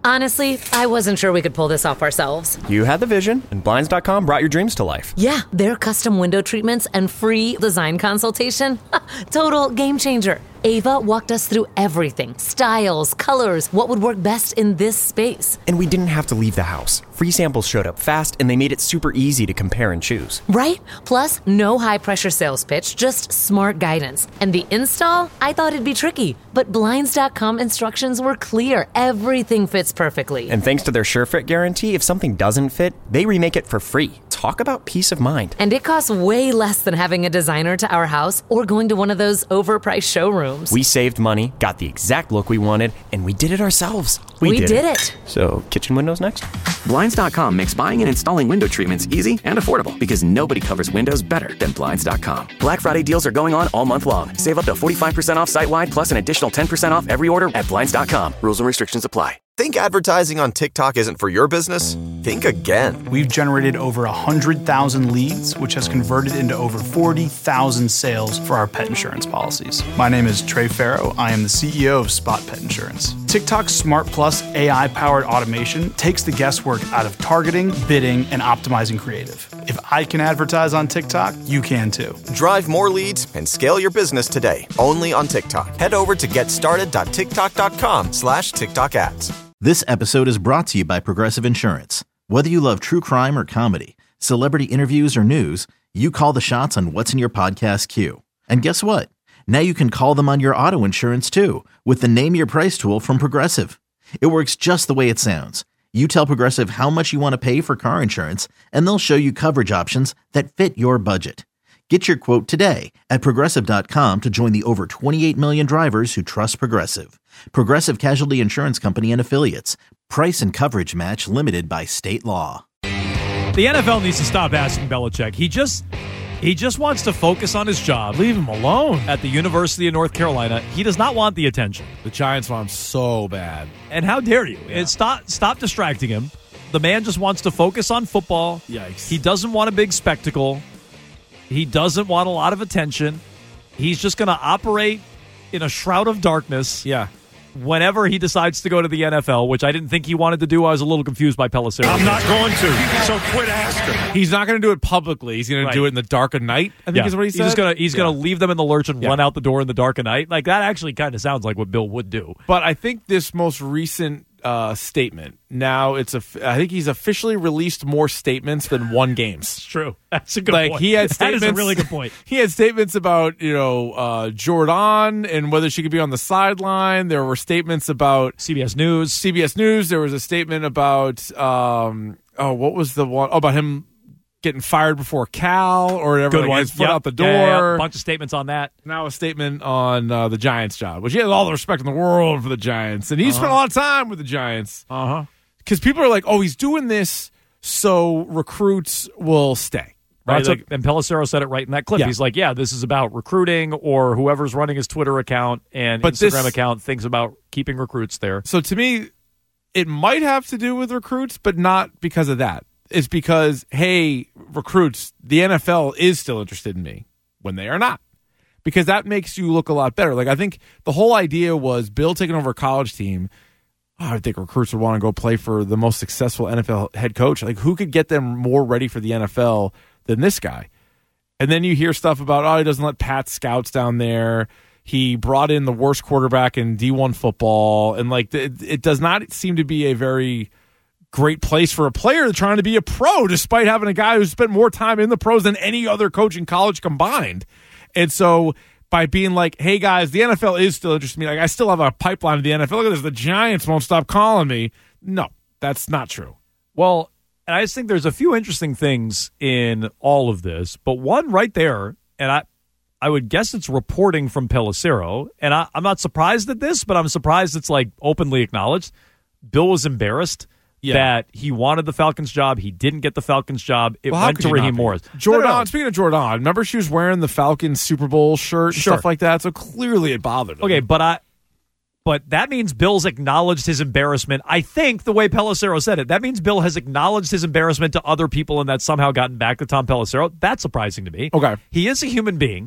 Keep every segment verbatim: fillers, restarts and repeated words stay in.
Honestly, I wasn't sure we could pull this off ourselves. You had the vision, and Blinds dot com brought your dreams to life. Yeah, their custom window treatments and free design consultation. Total game changer. Ava walked us through everything. Styles, colors, what would work best in this space. And we didn't have to leave the house. Free samples showed up fast, and they made it super easy to compare and choose. Right? Plus, no high-pressure sales pitch, just smart guidance. And the install? I thought it'd be tricky, but Blinds dot com instructions were clear. Everything fits perfectly. And thanks to their SureFit guarantee, if something doesn't fit, they remake it for free. Talk about peace of mind. And it costs way less than having a designer to our house or going to one of those overpriced showrooms. We saved money, got the exact look we wanted, and we did it ourselves. We, we did, did it. it. So, kitchen windows next? Blinds dot com makes buying and installing window treatments easy and affordable because nobody covers windows better than Blinds dot com. Black Friday deals are going on all month long. Save up to forty-five percent off site-wide plus an additional ten percent off every order at Blinds dot com. Rules and restrictions apply. Think advertising on TikTok isn't for your business? Think again. We've generated over one hundred thousand leads, which has converted into over forty thousand sales for our pet insurance policies. My name is Trey Farrow. I am the C E O of Spot Pet Insurance. TikTok's Smart Plus A I-powered automation takes the guesswork out of targeting, bidding, and optimizing creative. If I can advertise on TikTok, you can too. Drive more leads and scale your business today, only on TikTok. Head over to getstarted.tiktok.com slash TikTok ads. This episode is brought to you by Progressive Insurance. Whether you love true crime or comedy, celebrity interviews or news, you call the shots on what's in your podcast queue. And guess what? Now you can call them on your auto insurance too with the Name Your Price tool from Progressive. It works just the way it sounds. You tell Progressive how much you want to pay for car insurance, and they'll show you coverage options that fit your budget. Get your quote today at Progressive dot com to join the over twenty-eight million drivers who trust Progressive. Progressive Casualty Insurance Company and Affiliates. Price and coverage match limited by state law. The N F L needs to stop asking Belichick. He just he just wants to focus on his job. Leave him alone. At the University of North Carolina, he does not want the attention. The Giants want him so bad. And how dare you? Yeah. And stop stop distracting him. The man just wants to focus on football. Yikes. He doesn't want a big spectacle. He doesn't want a lot of attention. He's just going to operate in a shroud of darkness. Yeah. Whenever he decides to go to the N F L, which I didn't think he wanted to do. I was a little confused by Pelissero. I'm not going to, so quit asking. He's not going to do it publicly. He's going right. to do it in the dark of night, I think yeah. is what he said. He's just gonna, he's yeah. going to leave them in the lurch and yeah. run out the door in the dark of night. Like, that actually kind of sounds like what Bill would do. But I think this most recent uh, statement, now it's a, I think he's officially released more statements than won games. It's true. That's a good like, point. He had statements, that is a really good point. He had statements about, you know, uh, Jordan and whether she could be on the sideline. There were statements about C B S News. C B S News. There was a statement about, um, oh, what was the one? Oh, about him getting fired before Cal or whatever. Good like one. His foot yep. out the door. Yeah, yeah, yeah. Bunch of statements on that. Now a statement on uh, the Giants job, which he has all the respect in the world for the Giants. And he uh-huh. spent a lot of time with the Giants. Uh-huh. Because people are like, oh, he's doing this so recruits will stay. Right, Right, like, and Pelissero said it right in that clip. Yeah. He's like, yeah, this is about recruiting, or whoever's running his Twitter account and But Instagram this- account thinks about keeping recruits there. So to me, it might have to do with recruits, but not because of that. It's because, hey, recruits, the N F L is still interested in me when they are not. Because that makes you look a lot better. Like, I think the whole idea was Bill taking over a college team. Oh, I think recruits would want to go play for the most successful N F L head coach. Like, who could get them more ready for the N F L than this guy? And then you hear stuff about, oh, he doesn't let Pat scouts down there. He brought in the worst quarterback in D one football. And, like, it, it does not seem to be a very great place for a player trying to be a pro, despite having a guy who spent more time in the pros than any other coach in college combined. And so by being like, hey, guys, the N F L is still interested in me. Like, I still have a pipeline to the N F L. Look at this. The Giants won't stop calling me. No, that's not true. Well, and I just think there's a few interesting things in all of this, but one right there, and I I would guess it's reporting from Pelissero, and I, I'm not surprised at this, but I'm surprised it's like openly acknowledged. Bill was embarrassed yeah. that he wanted the Falcons job. He didn't get the Falcons job. It well, went to Raheem Morris. Jordan, no, no. speaking of Jordan, remember she was wearing the Falcons Super Bowl shirt and sure. stuff like that, so clearly it bothered him. Okay, but I... But that means Bill's acknowledged his embarrassment. I think the way Pelissero said it, that means Bill has acknowledged his embarrassment to other people and that's somehow gotten back to Tom Pelissero. That's surprising to me. Okay. He is a human being.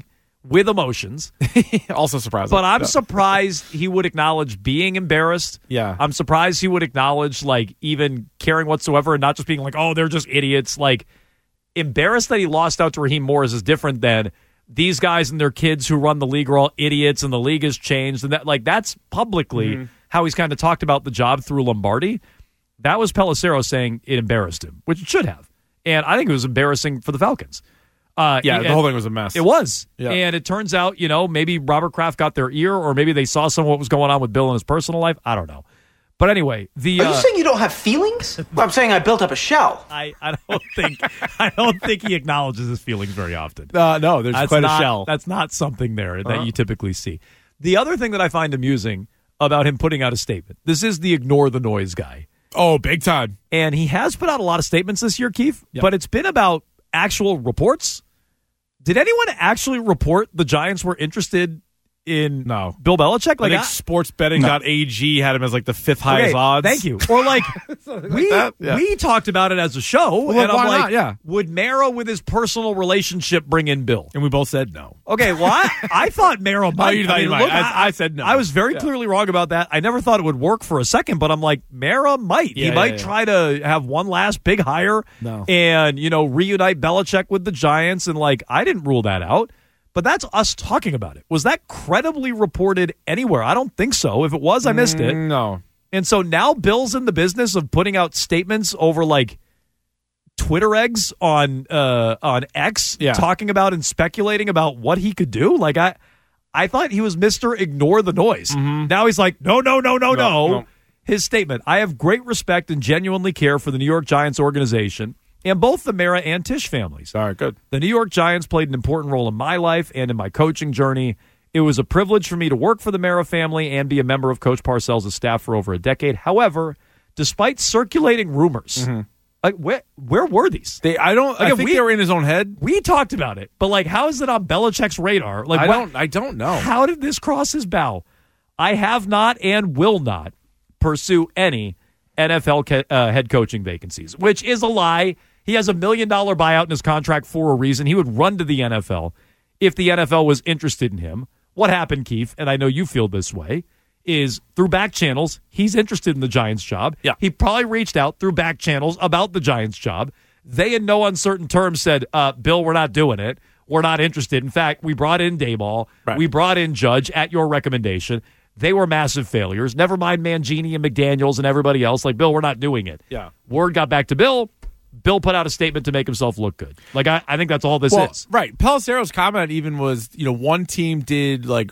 with emotions. Also surprising. But I'm yeah. surprised he would acknowledge being embarrassed. Yeah. I'm surprised he would acknowledge, like, even caring whatsoever and not just being like, oh, they're just idiots. Like, embarrassed that he lost out to Raheem Morris is different than these guys and their kids who run the league are all idiots and the league has changed. And that, like, that's publicly mm-hmm. how he's kind of talked about the job through Lombardi. That was Pelissero saying it embarrassed him, which it should have. And I think it was embarrassing for the Falcons. Uh, yeah, and, the whole thing was a mess. It was. Yeah. And it turns out, you know, maybe Robert Kraft got their ear, or maybe they saw some of what was going on with Bill in his personal life. I don't know. But anyway, the Are you uh, saying you don't have feelings? Well, I'm saying I built up a shell. I, I don't think I don't think he acknowledges his feelings very often. Uh, no, there's that's quite not, a shell. That's not something there that uh-huh. you typically see. The other thing that I find amusing about him putting out a statement, this is the ignore the noise guy. Oh, big time. And he has put out a lot of statements this year, Keith, yep. but it's been about actual reports. Did anyone actually report the Giants were interested in no. Bill Belichick? Like, Like I think sports betting dot a g had him as like the fifth highest okay, odds. Thank you. Or like, we like yeah. we talked about it as a show, well, and I'm why like, not? Yeah. would Mara with his personal relationship bring in Bill? And we both said no. Okay, well, I, I thought Mara might. Oh, you thought I, mean, you might. look, I, I said no. I was very yeah. clearly wrong about that. I never thought it would work for a second, but I'm like, Mara might. Yeah, he yeah, might yeah. try to have one last big hire no. and, you know, reunite Belichick with the Giants. And, like, I didn't rule that out. But that's us talking about it. Was that credibly reported anywhere? I don't think so. If it was, I missed it. No. And so now Bill's in the business of putting out statements over, like, Twitter eggs on uh, on X, yeah. talking about and speculating about what he could do. Like, I I thought he was Mister Ignore the Noise. Mm-hmm. Now he's like, no, no, no, no, no, no. no. His statement, I have great respect and genuinely care for the New York Giants organization and both the Mara and Tisch families. All right, good. The New York Giants played an important role in my life and in my coaching journey. It was a privilege for me to work for the Mara family and be a member of Coach Parcells' staff for over a decade. However, despite circulating rumors, mm-hmm. like where where were these? They, I don't. Like, I think we, they were in his own head. We talked about it, but like, how is it on Belichick's radar? Like, I what, don't. I don't know. How did this cross his bow? I have not and will not pursue any N F L ca- uh, head coaching vacancies, which is a lie. He has a million dollar buyout in his contract for a reason. He would run to the N F L if the N F L was interested in him. What happened, Keith, and I know you feel this way, is through back channels, he's interested in the Giants job. Yeah. He probably reached out through back channels about the Giants job. They, in no uncertain terms, said, uh, Bill, we're not doing it. We're not interested. In fact, we brought in Dayball. Right. We brought in Judge at your recommendation. They were massive failures. Never mind Mangini and McDaniels and everybody else. Like, Bill, we're not doing it. Yeah. Word got back to Bill. Bill put out a statement to make himself look good. Like, I, I think that's all this well, is. Right. Pelissero's comment even was, you know, one team did, like,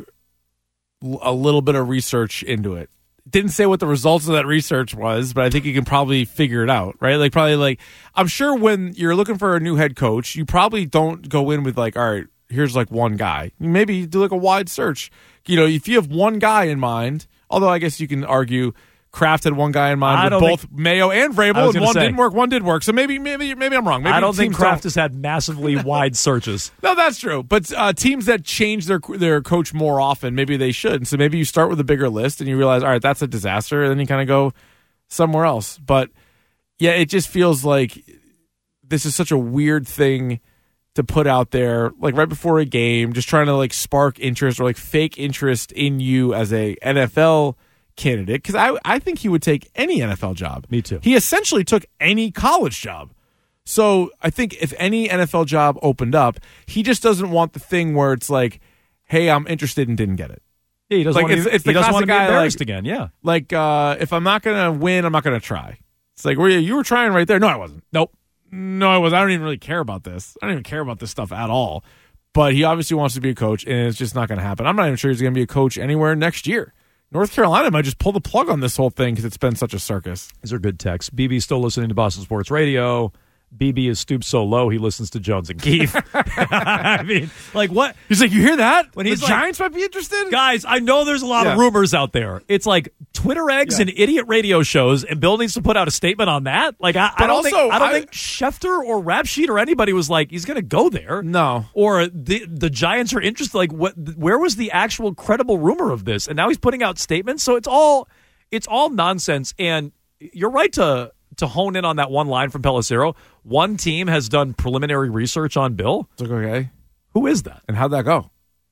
l- a little bit of research into it. Didn't say what the results of that research was, but I think you can probably figure it out, right? Like, probably, like, I'm sure when you're looking for a new head coach, you probably don't go in with, like, all right, here's, like, one guy. Maybe you do, like, a wide search. You know, if you have one guy in mind, although I guess you can argue Kraft had one guy in mind with both think, Mayo and Vrabel, and one say, didn't work, one did work. So maybe, maybe, maybe I'm wrong. Maybe I don't think Kraft don't. has had massively wide searches. No, that's true. But uh, teams that change their their coach more often, maybe they should. And so maybe you start with a bigger list, and you realize, all right, that's a disaster, and then you kind of go somewhere else. But yeah, it just feels like this is such a weird thing to put out there, like right before a game, just trying to like spark interest or like fake interest in you as a N F L candidate, because I, I think he would take any N F L job. Me too. He essentially took any college job. So I think if any N F L job opened up, he just doesn't want the thing where it's like, hey, I'm interested and didn't get it. Yeah, he doesn't like want it's, to, it's he the doesn't want to be guy, embarrassed like, again. Yeah. Like, uh, if I'm not going to win, I'm not going to try. It's like, were you, you were trying right there. No, I wasn't. Nope. No, I wasn't. I don't even really care about this. I don't even care about this stuff at all. But he obviously wants to be a coach, and it's just not going to happen. I'm not even sure he's going to be a coach anywhere next year. North Carolina might just pull the plug on this whole thing because it's been such a circus. These are good texts. B B's still listening to Boston Sports Radio. B B is stooped so low he listens to Jones and Keefe. I mean, like what? He's like, you hear that? When the he's like, Giants might be interested? Guys, I know there's a lot yeah. of rumors out there. It's like Twitter eggs yeah. and idiot radio shows, and Bill needs to put out a statement on that. Like, I, I don't also, think I don't I, think Schefter or Rap Sheet or anybody was like, he's going to go there. No. Or the the Giants are interested. Like, what? Where was the actual credible rumor of this? And now he's putting out statements. So it's all it's all nonsense. And you're right to. to hone in on that one line from Pelissero. One team has done preliminary research on Bill. It's like, okay. Who is that? And how'd that go?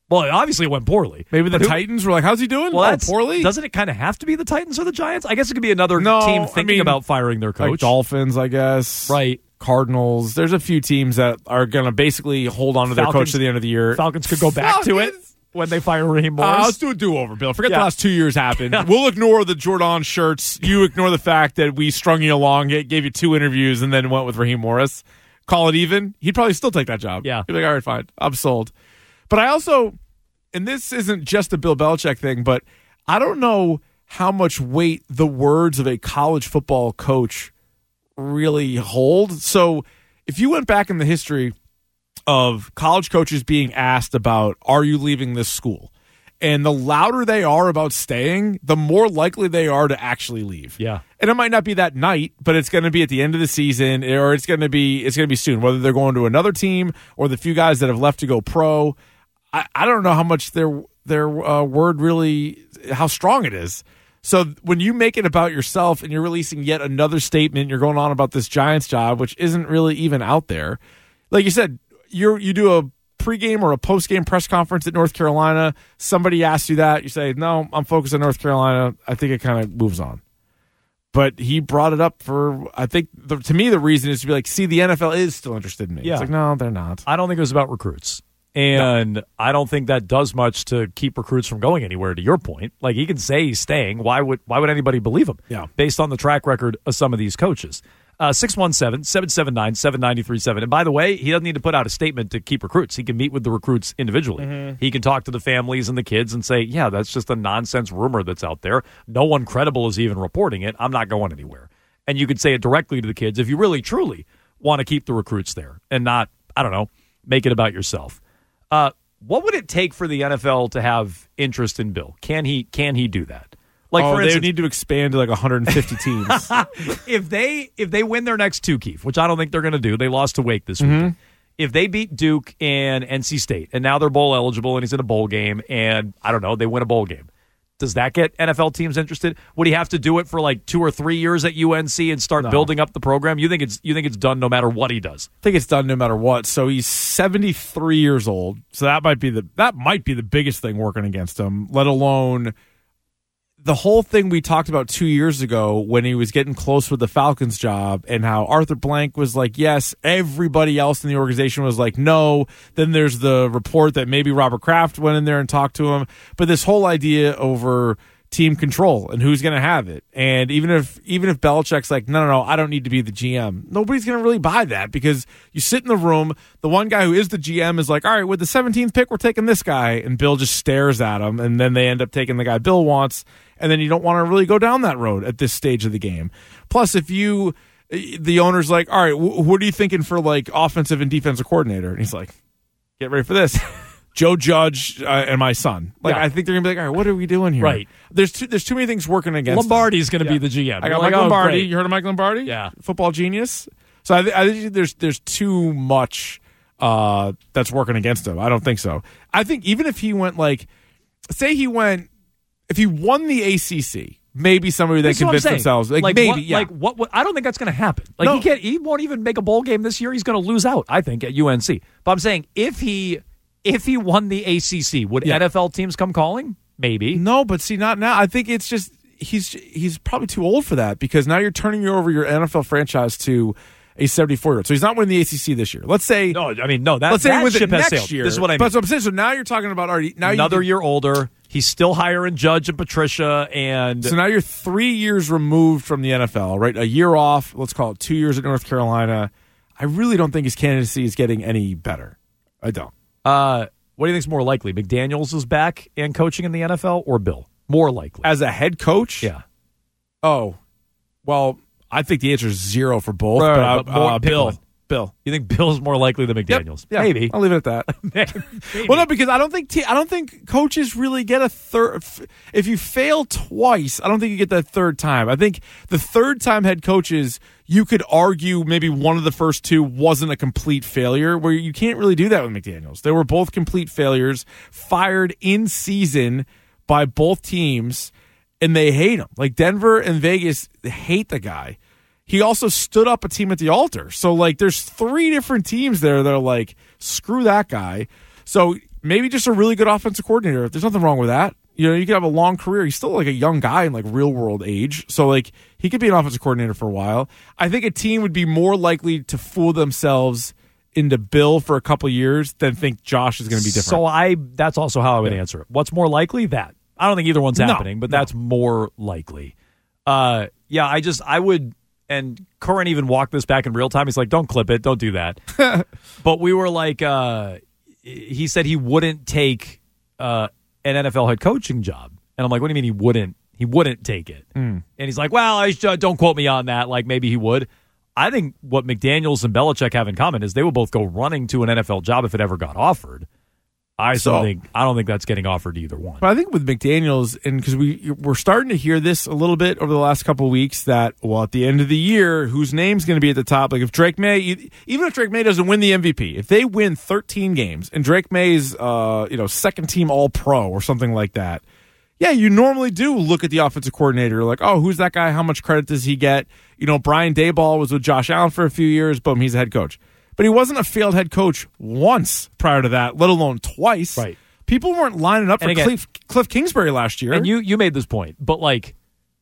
Well, obviously it went poorly. Maybe the But who- Titans were like, how's he doing? Well, oh, that's, poorly? Doesn't it kind of have to be the Titans or the Giants? I guess it could be another No, team I thinking mean, about firing their coach. Like Dolphins, I guess. Right. Cardinals. There's a few teams that are going to basically hold on to their Falcons- coach to the end of the year. Falcons could go back to it Falcons? when they fire Raheem Morris. Uh, let's do a do-over, Bill. Forget Yeah. the last two years happened. Yeah. We'll ignore the Jordan shirts. You ignore the fact that we strung you along, g- gave you two interviews, and then went with Raheem Morris. Call it even. He'd probably still take that job. Yeah. He'd be like, all right, fine. I'm sold. But I also, and this isn't just a Bill Belichick thing, but I don't know how much weight the words of a college football coach really hold. So if you went back in the history of college coaches being asked about, are you leaving this school? And the louder they are about staying, the more likely they are to actually leave. Yeah. And it might not be that night, but it's going to be at the end of the season, or it's going to be it's going to be soon, whether they're going to another team or the few guys that have left to go pro. I, I don't know how much their their uh, word really, how strong it is. So when you make it about yourself and you're releasing yet another statement, you're going on about this Giants job, which isn't really even out there. Like you said, you you do a pregame or a postgame press conference at North Carolina. Somebody asks you that, you say, "No, I'm focused on North Carolina." I think it kind of moves on. But he brought it up for, I think, the, to me, the reason is to be like, see, the N F L is still interested in me. Yeah. It's like, no, they're not. I don't think it was about recruits. And no. I don't think that does much to keep recruits from going anywhere, to your point. Like, he can say he's staying. Why would why would anybody believe him? Yeah. Based on the track record of some of these coaches. Uh, six one seven, seven seven nine, seven nine three seven. And by the way, he doesn't need to put out a statement to keep recruits. He can meet with the recruits individually. Mm-hmm. He can talk to the families and the kids and say, yeah, that's just a nonsense rumor that's out there. No one credible is even reporting it. I'm not going anywhere. And you could say it directly to the kids if you really, truly want to keep the recruits there and not, I don't know, make it about yourself. Uh, what would it take for the N F L to have interest in Bill? Can he can he do that? Like, oh, for they instance, need to expand to like one hundred fifty teams. if they if they win their next two, Keith, which I don't think they're going to do, they lost to Wake this Mm-hmm. weekend. If they beat Duke and N C State, and now they're bowl eligible, and he's in a bowl game, and I don't know, they win a bowl game. Does that get N F L teams interested? Would he have to do it for like two or three years at U N C and start No. building up the program? You think it's you think it's done no matter what he does? I think it's done no matter what. So he's seventy-three years old. So that might be the that might be the biggest thing working against him, let alone the whole thing we talked about two years ago when he was getting close with the Falcons job and how Arthur Blank was like, yes, everybody else in the organization was like, no. Then there's the report that maybe Robert Kraft went in there and talked to him. But this whole idea over team control and who's going to have it. And even if even if Belichick's like, no, no, no, I don't need to be the G M, nobody's going to really buy that because you sit in the room, the one guy who is the G M is like, all right, with the seventeenth pick, we're taking this guy. And Bill just stares at him, and then they end up taking the guy Bill wants. And then you don't want to really go down that road at this stage of the game. Plus, if you, the owner's like, all right, wh- what are you thinking for like offensive and defensive coordinator? And he's like, get ready for this. Joe Judge uh, and my son. Like, Yeah. I think they're gonna be like, all right, what are we doing here? Right. There's too, there's too many things working against Lombardi's going to them. be the G M. I You're got like, Mike oh, Lombardi. great. You heard of Mike Lombardi? Yeah. Football genius. So I, th- I think there's there's too much uh, that's working against him. I don't think so. I think even if he went like, say he went, if he won the A C C, maybe somebody that That's what I'm convinced saying. themselves, like, like maybe, what, yeah. Like what, what? I don't think that's going to happen. Like No. he can't. He won't even make a bowl game this year. He's going to lose out. I think at U N C. But I'm saying if he if he won the A C C, would Yeah. N F L teams come calling? Maybe. No, but see, not now. I think it's just he's he's probably too old for that because now you're turning over your N F L franchise to a seventy-four-year-old. So he's not winning the A C C this year. Let's say No, I mean no. That, let's say that he wins ship it has next sailed. year. This is what I mean. But so I'm saying. So now you're talking about already now Another you, year older. He's still hiring Judge and Patricia, and So now you're three years removed from the N F L, right? A year off. Let's call it two years at North Carolina. I really don't think his candidacy is getting any better. I don't. uh, what do you think's more likely? McDaniels is back and coaching in the N F L, or Bill? More likely As a head coach? Yeah. Oh, well, I think the answer is zero for both. Right, but right, I- but more- uh, pick Bill. one. Bill. You think Bill's more likely than Yep. McDaniels? Yeah, Maybe. I'll leave it at that. Maybe. Well, no, because I don't think t- I don't think coaches really get a third. If you fail twice, I don't think you get that third time. I think the third time head coaches, you could argue maybe one of the first two wasn't a complete failure. Where you can't really do that with McDaniels. They were both complete failures, fired in season by both teams, and they hate him. Like Denver and Vegas hate the guy. He also stood up a team at the altar. So, like, there's three different teams there that are like, screw that guy. So maybe just a really good offensive coordinator. There's nothing wrong with that. You know, you could have a long career. He's still like a young guy in like real world age. So like he could be an offensive coordinator for a while. I think a team would be more likely to fool themselves into Bill for a couple years than think Josh is going to be different. So I that's also how I would yeah. answer it. What's more likely? That. I don't think either one's no, happening, but no. that's more likely. Uh, yeah, I just, I would, and Curran even walked this back in real time. He's like, don't clip it. Don't do that. But we were like, uh, he said he wouldn't take uh, an N F L head coaching job. And I'm like, what do you mean he wouldn't? He wouldn't take it. Mm. And he's like, well, I, uh, don't quote me on that. Like maybe he would. I think what McDaniels and Belichick have in common is they would both go running to an N F L job if it ever got offered. I so, don't think I don't think that's getting offered to either one. But I think with McDaniels, and because we we're starting to hear this a little bit over the last couple of weeks, that well, at the end of the year, whose name's going to be at the top? Like if Drake May, even if Drake May doesn't win the M V P, if they win thirteen games and Drake May's uh, you know second team All Pro or something like that, yeah, you normally do look at the offensive coordinator like, oh, who's that guy? How much credit does he get? You know, Brian Daboll was with Josh Allen for a few years. Boom, he's a head coach. But he wasn't a failed head coach once prior to that, let alone twice. Right. People weren't lining up for again, Cliff, Cliff Kingsbury last year. And you you made this point, but like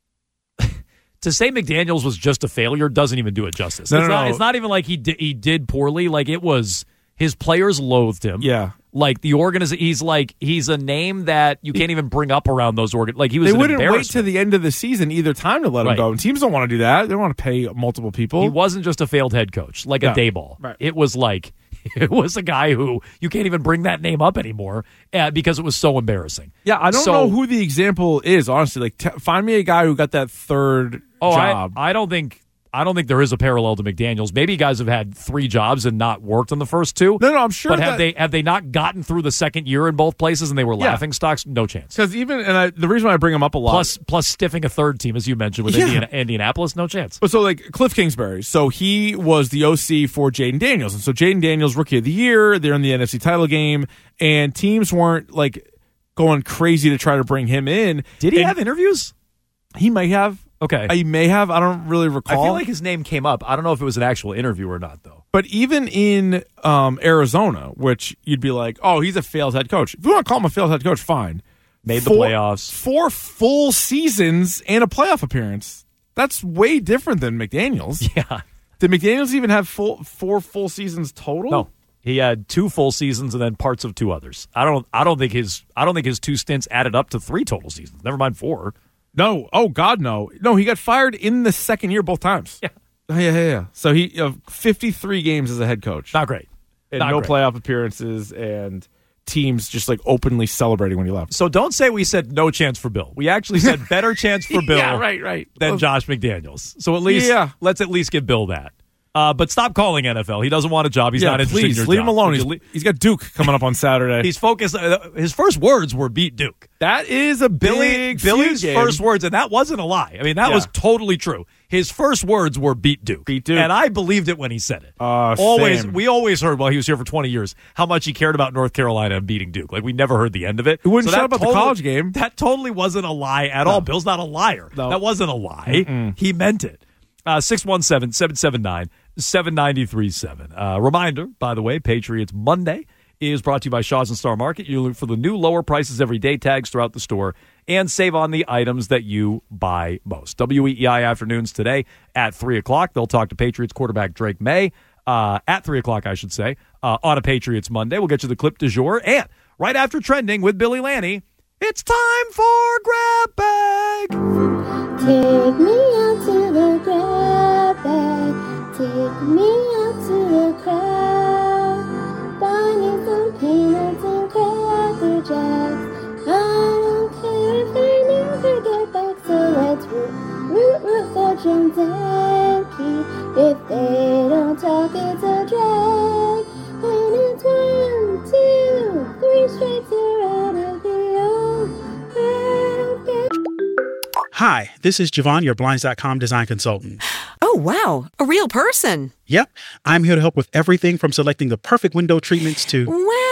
to say McDaniels was just a failure doesn't even do it justice. No, it's, no, not, no. it's not even like he did, he did poorly. Like it was his players loathed him. Yeah. Like the organization, he's like he's a name that you can't even bring up around those organ. Like he was. They an wouldn't wait embarrassment. to the end of the season either time to let him Right. go. And teams don't want to do that. They don't want to pay multiple people. He wasn't just a failed head coach, like No. a Daboll. Right. It was like it was a guy who you can't even bring that name up anymore uh, because it was so embarrassing. Yeah, I don't So- know who the example is. Honestly, like t- find me a guy who got that third Oh, job. I, I don't think I don't think there is a parallel to McDaniels. Maybe guys have had three jobs and not worked on the first two. No, no, I'm sure. But have that, they have they not gotten through the second year in both places and they were Yeah. laughing stocks? No chance. Because even and I, the reason why I bring him up a lot. Plus plus stiffing a third team as you mentioned with Yeah. Indiana, Indianapolis, no chance. But so like Cliff Kingsbury, so he was the O C for Jaden Daniels, and so Jaden Daniels Rookie of the Year. They're in the N F C title game, and teams weren't like going crazy to try to bring him in. Did he And have interviews? He may have. Okay. He may have. I don't really recall. I feel like his name came up. I don't know if it was an actual interview or not, though. But even in um, Arizona, which you'd be like, oh, he's a failed head coach. If you want to call him a failed head coach, fine. Made the Four- playoffs. Four full seasons and a playoff appearance. That's way different than McDaniels. Yeah. Did McDaniels even have full four full seasons total? No. He had two full seasons and then parts of two others. I don't I don't think his I don't think his two stints added up to three total seasons. Never mind four. No. Oh, God, no. No, he got fired in the second year both times. Yeah. Oh, yeah, yeah, yeah. So he uh, fifty-three games as a head coach. Not great. And Not no great. playoff appearances and teams just like openly celebrating when he left. So don't say we said no chance for Bill. We actually said better chance for Bill Yeah, right, right. than Well, Josh McDaniels. So at least Yeah. let's at least give Bill that. Uh, but stop calling N F L. He doesn't want a job. He's yeah, not interested please, in your leave job. him alone. Would He's, you le- he's got Duke coming up on Saturday. He's focused. Uh, his first words were beat Duke. That is a Billy, big Billy's feud game. first words, and that wasn't a lie. I mean, that Yeah. was totally true. His first words were beat Duke. Beat Duke. And I believed it when he said it. Uh, always, same. we always heard while he was here for twenty years how much he cared about North Carolina and beating Duke. Like we never heard the end of it. He wouldn't So shut that up about the totally- college game. That totally wasn't a lie at all. Bill's not a liar. No. That wasn't a lie. Mm-mm. He meant it. Uh, six one seven, seven seven nine, seven nine three seven. Uh, reminder, by the way, Patriots Monday is brought to you by Shaw's and Star Market. You look for the new lower prices every day tags throughout the store and save on the items that you buy most. W E E I Afternoons today at three o'clock. They'll talk to Patriots quarterback Drake May uh, at three o'clock, I should say, uh, on a Patriots Monday. We'll get you the clip du jour. And right after Trending with Billy Lanny, it's time for Grab Bag. Take me out to the grab bag. Take me out to the crowd. Buy me some peanuts and cracker jacks. I don't care if they never get back. So let's root, root, root for Jones and Pete. If they don't talk, it's a drag. And it's one, two, three strikes, you're out of the old grab bag. Hi, this is Javon, your Blinds dot com design consultant. Oh, wow. A real person. Yep, I'm here to help with everything from selecting the perfect window treatments to... Well,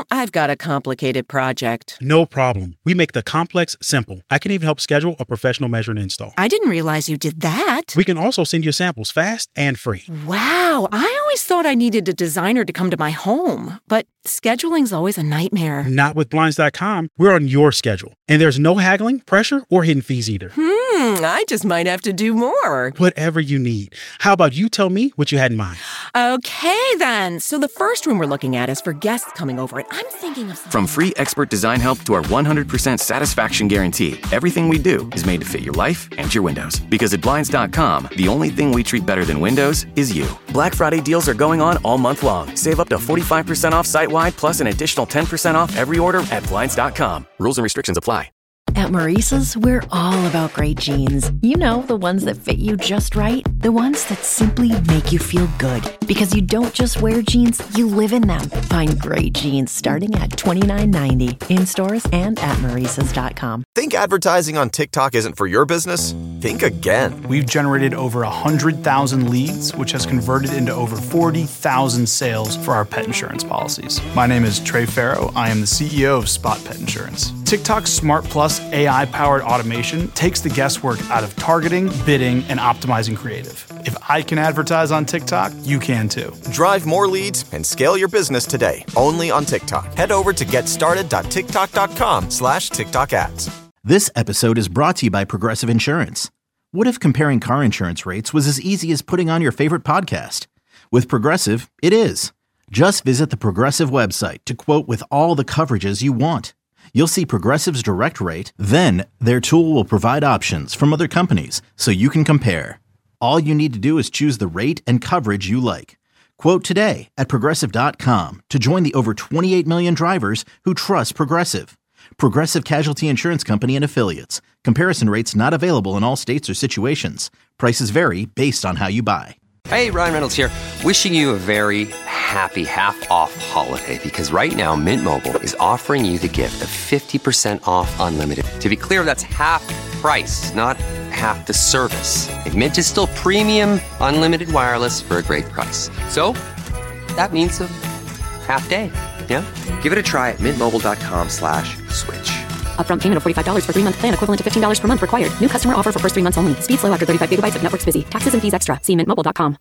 I've got a complicated project. No problem. We make the complex simple. I can even help schedule a professional measure and install. I didn't realize you did that. We can also send you samples fast and free. Wow, I always thought I needed a designer to come to my home, but scheduling's always a nightmare. Not with Blinds dot com. We're on your schedule, and there's no haggling, pressure, or hidden fees either. Hmm, I just might have to do more. Whatever you need. How about you tell me what you had in mind? Okay, then. So the first room we're looking at is for guests coming over, and I'm thinking of something. From free expert design help to our one hundred percent satisfaction guarantee, everything we do is made to fit your life and your windows. Because at Blinds dot com, the only thing we treat better than windows is you. Black Friday deals are going on all month long. Save up to forty-five percent off site-wide, plus an additional ten percent off every order at Blinds dot com. Rules and restrictions apply. At Maurice's, we're all about great jeans. You know, the ones that fit you just right. The ones that simply make you feel good. Because you don't just wear jeans, you live in them. Find great jeans starting at twenty-nine ninety in stores and at Maurice's dot com. Think advertising on TikTok isn't for your business? Think again. We've generated over one hundred thousand leads, which has converted into over forty thousand sales for our pet insurance policies. My name is Trey Farrow. I am the C E O of Spot Pet Insurance. TikTok's Smart Plus A I-powered automation takes the guesswork out of targeting, bidding, and optimizing creative. If I can advertise on TikTok, you can too. Drive more leads and scale your business today, only on TikTok. Head over to getstarted.tiktok.com slash TikTok ads. This episode is brought to you by Progressive Insurance. What if comparing car insurance rates was as easy as putting on your favorite podcast? With Progressive, it is. Just visit the Progressive website to quote with all the coverages you want. You'll see Progressive's direct rate, then their tool will provide options from other companies so you can compare. All you need to do is choose the rate and coverage you like. Quote today at Progressive dot com to join the over twenty-eight million drivers who trust Progressive. Progressive Casualty Insurance Company and Affiliates. Comparison rates not available in all states or situations. Prices vary based on how you buy. Hey, Ryan Reynolds here. Wishing you a very happy half-off holiday because right now Mint Mobile is offering you the gift of fifty percent off unlimited. To be clear, that's half price, not half the service. Like Mint is still premium unlimited wireless for a great price. So that means a half day. Yeah? Give it a try at mintmobile.com slash switch. Upfront payment of forty-five dollars for three-month plan equivalent to fifteen dollars per month required. New customer offer for first three months only. Speed slow after thirty-five gigabytes if network's busy. Taxes and fees extra. See mint mobile dot com.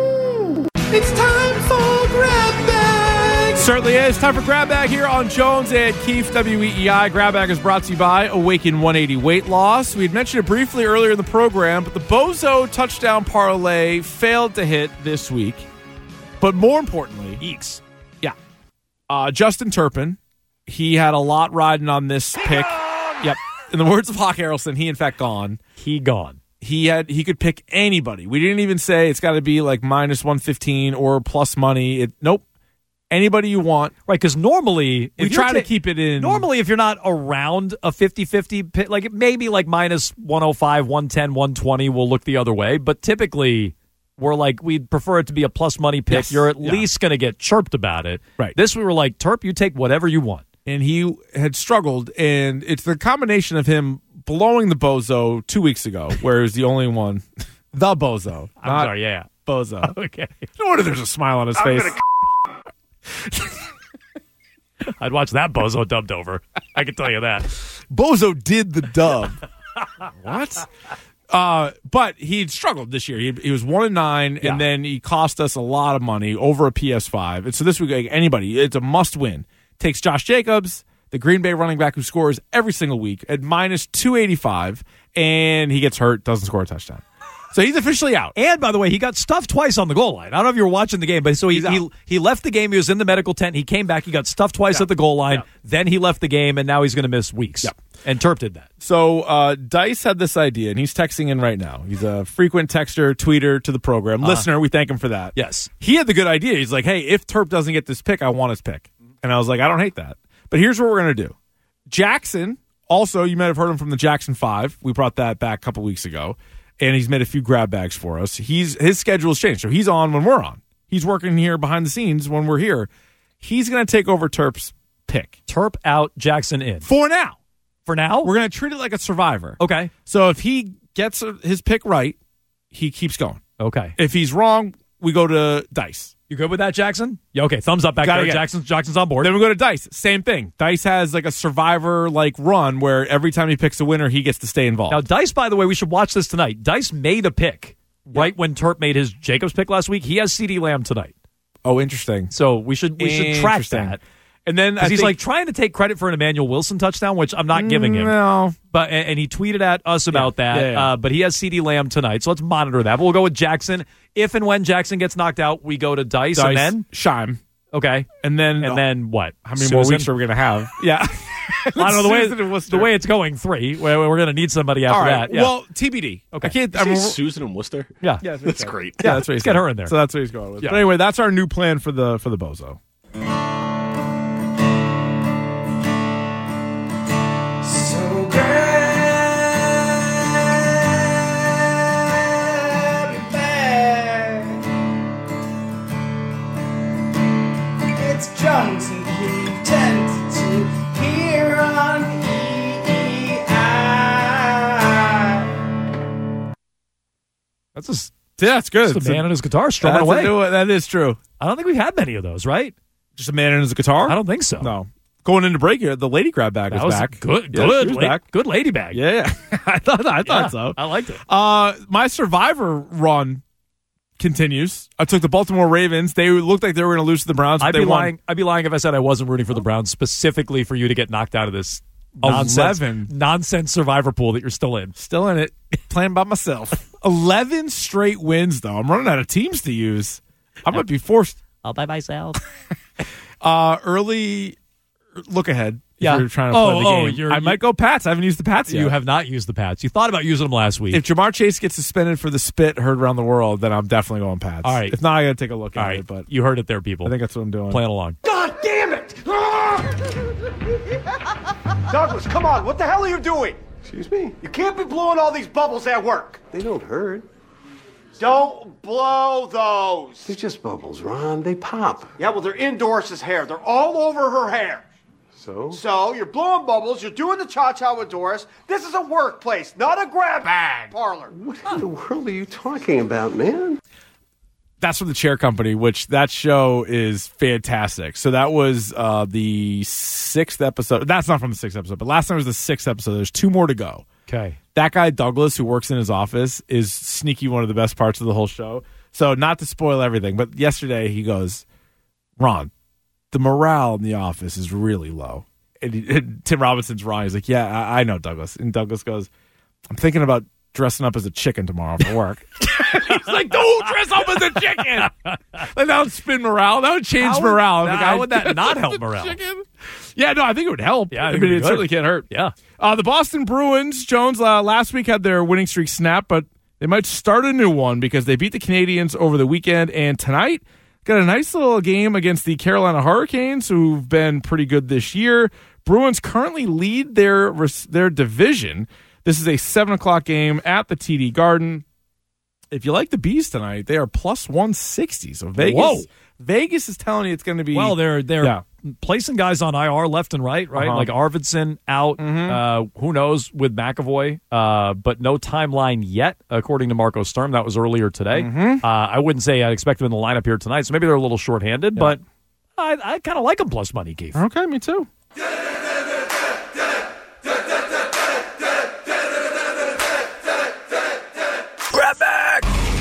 It's time for Grab Bag. Certainly is. Time for Grab Bag here on Jones and Keefe, W E E I. Grab Bag is brought to you by Awaken one eighty Weight Loss. We had mentioned it briefly earlier in the program, but the Bozo touchdown parlay failed to hit this week. But more importantly, Eeks. Yeah. Uh, Justin Turpin, he had a lot riding on this pick. Yep. In the words of Hawk Harrelson, he in fact gone. He gone. He had he could pick anybody. We didn't even say it's got to be like minus one fifteen or plus money. It nope. Anybody you want. Right, because normally we if try ta- to keep it in. Normally if you're not around a fifty-fifty pick, like maybe like minus one oh five, one ten, one twenty will look the other way, but typically we're like we'd prefer it to be a plus money pick. Yes. You're at Yeah. least going to get chirped about it. Right. This we were like, Terp, you take whatever you want. And he had struggled, and it's the combination of him blowing the Bozo two weeks ago, where he was the only one. The Bozo. I'm sorry, yeah. Bozo. Okay. No wonder there's a smile on his face. I'd watch that Bozo dubbed over. I can tell you that. Bozo did the dub. What? Uh, but he struggled this year. He, he was one and nine, Yeah. and then he cost us a lot of money over a P S five. And so this week, like anybody, it's a must win. Takes Josh Jacobs, the Green Bay running back who scores every single week, at minus two eighty-five, and he gets hurt, doesn't score a touchdown. So he's officially out. And by the way, he got stuffed twice on the goal line. I don't know if you were watching the game, but so he he, he left the game. He was in the medical tent. He came back. He got stuffed twice Yeah. at the goal line. Yeah. Then he left the game, and now he's going to miss weeks. Yep. And Terp did that. So uh, Dice had this idea, and he's texting in right now. He's a frequent texter, tweeter to the program. Uh-huh. Listener, we thank him for that. Yes. He had the good idea. He's like, hey, if Terp doesn't get this pick, I want his pick. And I was like, I don't hate that. But here's what we're going to do. Jackson, also, you might have heard him from the Jackson five. We brought that back a couple weeks ago. And he's made a few grab bags for us. He's His schedule's changed, so he's on when we're on. He's working here behind the scenes when we're here. He's going to take over Terp's pick. Terp out, Jackson in. For now. For now? We're going to treat it like a survivor. Okay. So if he gets his pick right, he keeps going. Okay. If he's wrong, we go to Dice. You good with that, Jackson? Yeah, okay. Thumbs up back Gotta there. get- Jackson's, Jackson's on board. Then we go to Dice. Same thing. Dice has like a survivor like run where every time he picks a winner, he gets to stay involved. Now, Dice, by the way, we should watch this tonight. Dice made a pick right when Terp made his Jacobs pick last week. He has CeeDee Lamb tonight. Oh, interesting. So we should we should track Interesting. that. And then I Because he's think- like trying to take credit for an Emmanuel Wilson touchdown, which I'm not giving him. No. But and, and he tweeted at us about Yeah, that. yeah, yeah. Uh, but he has CeeDee Lamb tonight, so let's monitor that. But we'll go with Jackson. If and when Jackson gets knocked out, we go to Dice, Dice, and then Shime. Okay, and then and then what? How many more Susan? weeks are we going to have? Yeah. I don't know the way Susan and Worcester. the way it's going. Three. We're, we're going to need somebody after All right. that. Yeah. Well, T B D. Okay. I can't. Did you I'm, say Susan and Worcester? Yeah. Yeah, that's great. Yeah, that's what Let's he's get saying. her in there. So that's what he's going with. Yeah. But anyway, that's our new plan for the for the bozo. So grab your bag. It's Jones and pretend to hear on E E I. That's just Yeah, that's good. Just a It's man a- and his guitar strumming That's a away. new- that is true. I don't think we've had many of those, right? Just a man and his guitar? I don't think so. No. Going into break here, the lady grab bag That was was back. good. Yeah, Good. she was la- back. Good lady bag. Yeah, yeah. I thought I thought Yeah, so. I liked it. Uh, my Survivor run continues. I took the Baltimore Ravens. They looked like they were going to lose to the Browns, but I'd they be won. lying. I'd be lying if I said I wasn't rooting for the Browns specifically for you to get knocked out of this nonsense, Eleven. nonsense survivor pool that you're still in. Still in it, playing by myself. Eleven straight wins, though. I'm running out of teams to use. I might be forced. All by myself. Uh, early look ahead. If Yeah. you're trying to Oh, play the oh, game. you're- I might go Pats. I haven't used the Pats yet. You have not used the Pats. You thought about using them last week. If Jamar Chase gets suspended for the spit heard around the world, then I'm definitely going Pats. All right. If not, I got to take a look at All right, it. But you heard it there, people. I think that's what I'm doing. Playing along. God damn it! Douglas, come on. What the hell are you doing? Excuse me? You can't be blowing all these bubbles at work. They don't hurt. Don't blow those. They're just bubbles, Ron. They pop. Yeah, well, they're in Doris's hair. They're all over her hair. So? So, you're blowing bubbles. You're doing the cha-cha with Doris. This is a workplace, not a grab bag parlor. What in the world are you talking about, man? That's from the Chair Company, which that show is fantastic. So that was uh, the sixth episode. That's not from the sixth episode, but last time was the sixth episode. There's two more to go. Okay. That guy, Douglas, who works in his office, is sneaky one of the best parts of the whole show. So not to spoil everything, but yesterday he goes, Ron, the morale in the office is really low. And, he, and Tim Robinson's wrong. He's like, yeah, I, I know, Douglas. And Douglas goes, I'm thinking about dressing up as a chicken tomorrow for work. He's like, don't dress up as a chicken. Like, that would spin morale. That would change How would- morale. now, The how guy would that dresses not as help a morale? chicken. Yeah, no, I think it would help. Yeah, I I, think mean, it'd it be good. certainly can't hurt. Yeah. Uh, the Boston Bruins, Jones, uh, last week had their winning streak snap, but they might start a new one because they beat the Canadians over the weekend. And tonight, got a nice little game against the Carolina Hurricanes, who've been pretty good this year. Bruins currently lead their their division. This is a seven o'clock game at the T D Garden. If you like the Bees tonight, they are plus one sixty. So Vegas, Whoa. Vegas is telling you it's going to be. Well, they're they're Yeah. placing guys on I R left and right, right? Uh-huh. Like Arvidsson out. Uh, who knows with McAvoy? Uh, but no timeline yet, according to Marco Sturm. That was earlier today. Mhm. Uh, I wouldn't say I'd expect them in the lineup here tonight. So maybe they're a little shorthanded, but I, I kind of like them plus money, Keith. Okay, me too. Grab bag!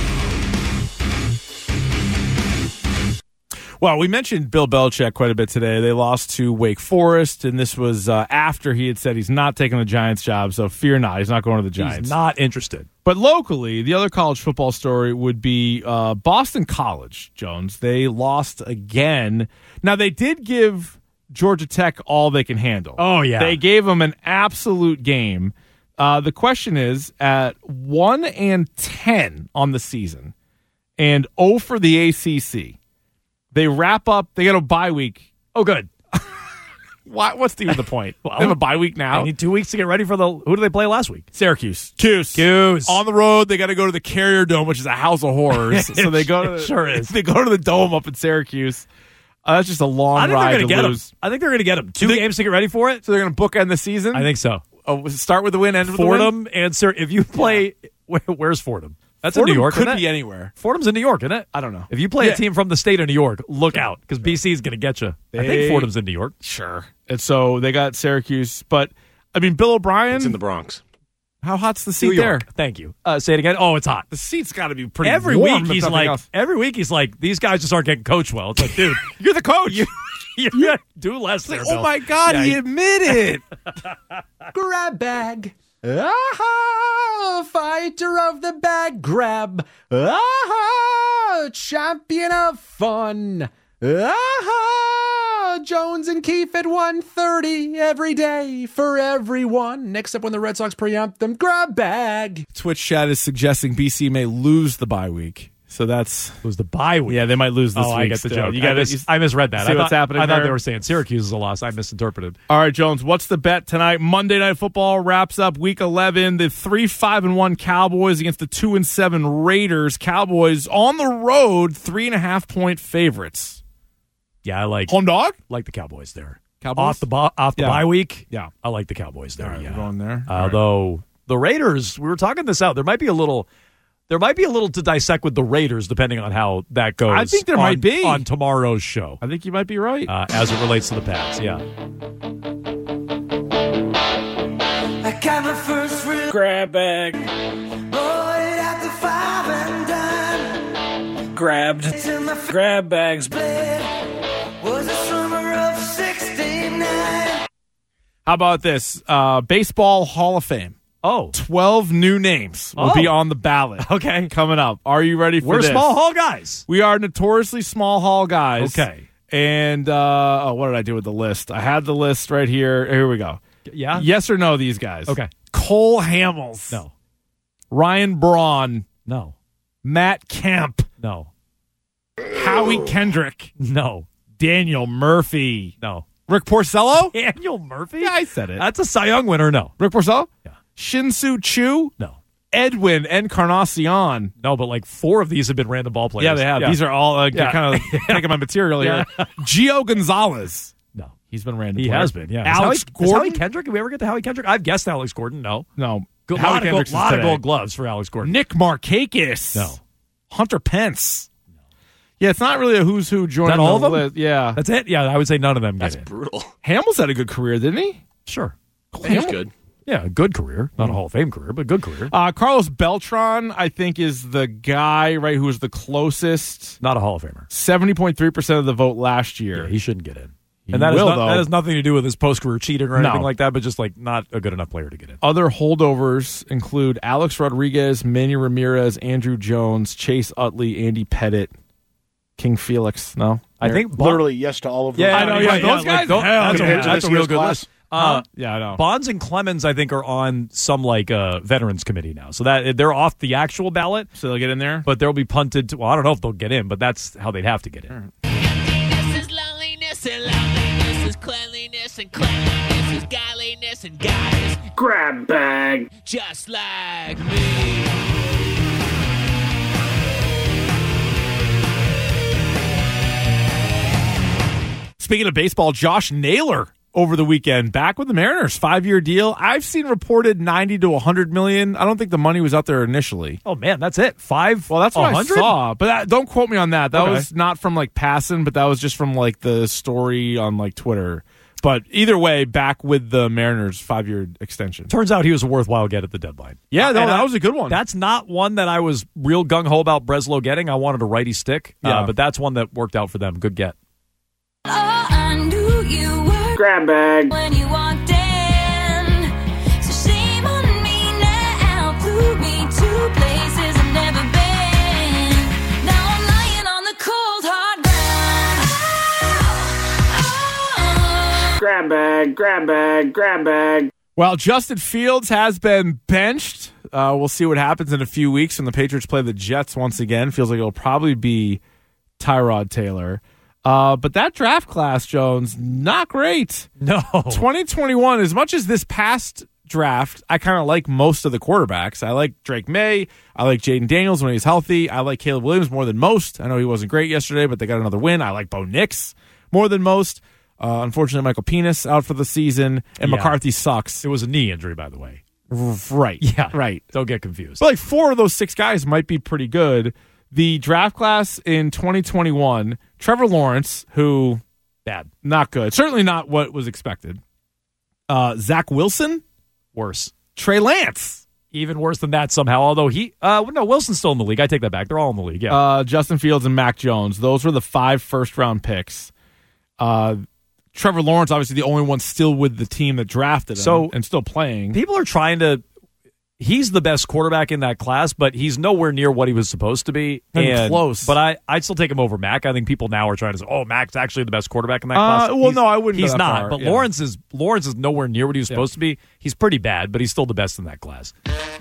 Well, we mentioned Bill Belichick quite a bit today. They lost to Wake Forest, and this was uh, after he had said he's not taking the Giants job, so fear not. He's not going to the Giants. He's not interested. But locally, the other college football story would be uh, Boston College, Jones. They lost again. Now, they did give Georgia Tech all they can handle. Oh, yeah. They gave them an absolute game. Uh, the question is, at one and ten on the season and zero for the A C C, they wrap up. They get a bye week. Oh, good. Why, what's the, the point? Well, they have a bye week now. They need two weeks to get ready for the. Who do they play last week? Syracuse. Cuse. Cuse. On the road, they got to go to the Carrier Dome, which is a house of horrors. so they go to the, It sure is. They go to the Dome up in Syracuse. Uh, that's just a long I think they're ride going to to get lose. them. I think they're going to get them. Two think- games to get ready for it. So they're going to bookend the season? I think so. Oh, start with the win, end with the win? Fordham and Sir. If you play, where, where's Fordham? That's Fordham in New York. Could isn't be it? anywhere. Fordham's in New York, isn't it? I don't know. If you play Yeah. a team from the state of New York, look out because B C is going to get you. I They- think Fordham's in New York. Sure. And so they got Syracuse, but I mean, Bill O'Brien. It's in the Bronx. How hot's the seat New there? York. Thank you. Uh, say it again. Oh, it's hot. The seat's got to be pretty. Every warm, week if he's nothing like, else. every week he's like, these guys just aren't getting coached well. It's like, dude, you're the coach. You, you yeah. do less there, Like, Bill. oh my God, Yeah, he you- admitted. Grab bag. Ah, fighter of the bag grab. Ah, champion of fun. Ah, Jones and Keefe at one thirty every day for everyone, except when the Red Sox preempt them. Grab bag. Twitch chat is suggesting B C may lose the bye week. So that's lose the bye week. Yeah, they might lose this oh, week. I get the still. joke. You I, got mis- I misread that. See I what's thought, happening I thought there? they were saying Syracuse is a loss. I misinterpreted. All right, Jones, what's the bet tonight? Monday Night Football wraps up week eleven. The three five and one Cowboys against the two and seven Raiders. Cowboys on the road, three and a half point favorites. Yeah, I like home dog. Like the Cowboys there. Cowboys off the bo- off the Yeah. bye week. Yeah, I like the Cowboys there. All right, yeah, we're going there. All right. Although the Raiders, we were talking this out. There might be a little. There might be a little to dissect with the Raiders, depending on how that goes. I think there on- might be. on tomorrow's show. I think you might be right uh, as it relates to the Pats. Yeah. I got my first real grab bag. Boy, after five and done. Grabbed. Grab bags. Was the summer of sixty-nine. How about this? Uh, Baseball Hall of Fame. Oh. twelve new names will Oh. be on the ballot. Okay. Coming up. Are you ready for We're this? small hall guys. We are notoriously small hall guys. Okay. And uh, oh, what did I do with the list? I had the list right here. Here we go. Yeah? Yes or no, these guys? Okay. Cole Hamels. No. Ryan Braun. No. Matt Kemp. No. Howie Kendrick. No. Daniel Murphy. No. Rick Porcello? Daniel Murphy? Yeah, I said it. That's a Cy Young winner. No. Rick Porcello? Yeah. Shin-Soo Choo? No. Edwin Encarnacion. No, but like four of these have been random ball players. Yeah, they have. These are all uh, Yeah. kind of taking my material here. Yeah. Gio Gonzalez. No. He's been random. He player. has been, yeah. Alex is Howie, is Howie Gordon? Kendrick? Did we ever get to Howie Kendrick? I've guessed Alex Gordon. No. No. Good, Howie lot, of gold, Kendrick's is lot of today. gold gloves for Alex Gordon. Nick Markakis. No. Hunter Pence. No. Yeah, it's not really a who's who joining Is that all the of them? list. Yeah. That's it? Yeah, I would say none of them That's get in. brutal. Hamels had a good career, didn't he? Sure. He's good. Yeah, a good career. Not a Hall of Fame career, but good career. Uh, Carlos Beltran, I think, is the guy, right, who was the closest. Not a Hall of Famer. seventy point three percent of the vote last year. Yeah, he shouldn't get in. He And that, is will, not, though. that has nothing to do with his post-career cheating or anything No. like that, but just like not a good enough player to get in. Other holdovers include Alex Rodriguez, Manny Ramirez, Andrew Jones, Chase Utley, Andy Pettit, King Felix. No? I think Bon- Literally yes to all of them. Yeah, I know, yeah, those guys, Like, hell that's, yeah. a, Compared to that's this a real year's good class. list. Uh, yeah, I know. Bonds and Clemens, I think, are on some like uh, veterans committee now, so that they're off the actual ballot. So they'll get in there? But they'll be punted. To, well, I don't know if they'll get in, but that's how they'd have to get in. This is loneliness and loneliness is cleanliness and cleanliness is godliness and godliness. Grab bag. Just like me. Speaking of baseball, Josh Naylor over the weekend back with the Mariners, five-year deal. I've seen reported ninety to one hundred million. I don't think the money was out there initially. Oh man, that's it. Five. Well, that's what one hundred? I saw, but that, don't quote me on that. That Okay. was not from like passing, but that was just from like the story on like Twitter. But either way, back with the Mariners, five-year extension. Turns out he was a worthwhile get at the deadline. Yeah, no, And that I- was a good one. That's not one that I was real gung ho about Breslow getting. I wanted a righty stick, Yeah. uh, but that's one that worked out for them. Good get. Grab bag. When you walked in, so shame on me now. Flew me to places I've never been. Now I'm lying on the cold hard ground. Grab bag. Grab bag. Grab bag. Well, Justin Fields has been benched. Uh, we'll see what happens in a few weeks when the Patriots play the Jets once again. Feels like it'll probably be Tyrod Taylor. Uh, but that draft class, Jones, not great. No. twenty twenty-one, as much as this past draft, I kind of like most of the quarterbacks. I like Drake May. I like Jaden Daniels when he's healthy. I like Caleb Williams more than most. I know he wasn't great yesterday, but they got another win. I like Bo Nix more than most. Uh, unfortunately, Michael Penis out for the season, and Yeah. McCarthy sucks. It was a knee injury, by the way. Right. Yeah. Right. Don't get confused. But like four of those six guys might be pretty good. The draft class in twenty twenty-one, Trevor Lawrence, who bad, not good, certainly not what was expected. Uh, Zach Wilson, worse. Trey Lance, even worse than that somehow. Although he, uh, no, Wilson's still in the league. I take that back. They're all in the league. Yeah. Uh, Justin Fields and Mac Jones. Those were the five first round picks. Uh, Trevor Lawrence, obviously the only one still with the team that drafted him So and still playing. People are trying to. He's the best quarterback in that class, but he's nowhere near what he was supposed to be. And And close. But I, I'd still take him over Mac. I think people now are trying to say, "Oh, Mac's actually the best quarterback in that Uh, class." well, He's- no, I wouldn't go He's that not. far, But yeah. Lawrence is Lawrence is nowhere near what he was Yeah. supposed to be. He's pretty bad, but he's still the best in that class.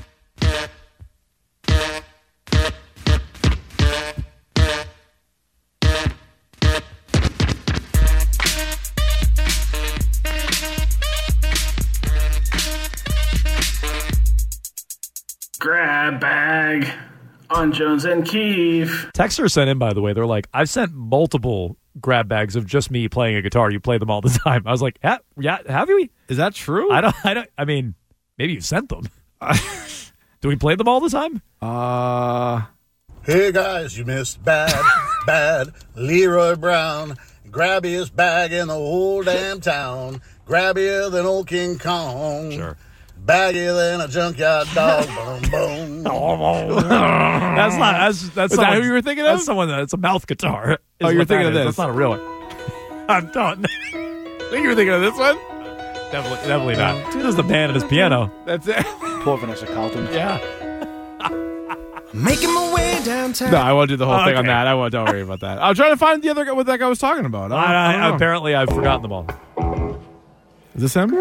Grab bag on Jones and Keefe. Texter sent in, by the way. They're like, I've sent multiple grab bags of just me playing a guitar. You play them all the time. I was like, yeah, yeah have we? Is that true? I don't. I don't. I mean, maybe you sent them. Do we play them all the time? Uh, Hey guys, you missed bad, bad Leroy Brown. Grabbiest bag in the whole damn town. Grabbier than old King Kong. Sure. Baggier than a junkyard dog. Boom, boom. That's not. That's that's. Is that someone- who you were thinking That's of? someone that's a mouth guitar. is Oh, you're what that thinking of is. this. That's not a real one. I'm done. I think you were thinking of this one. Definitely, definitely not. Dude, there's the band and his piano. That's it. Poor Vanessa Carlton. Yeah. Making my way downtown. No, I won't do the whole thing on Okay. that. I won't. Don't worry about that. I'm trying to find the other guy. What that guy was talking about. I don't, I don't I, I, know. apparently, I've forgotten them all. Is this him?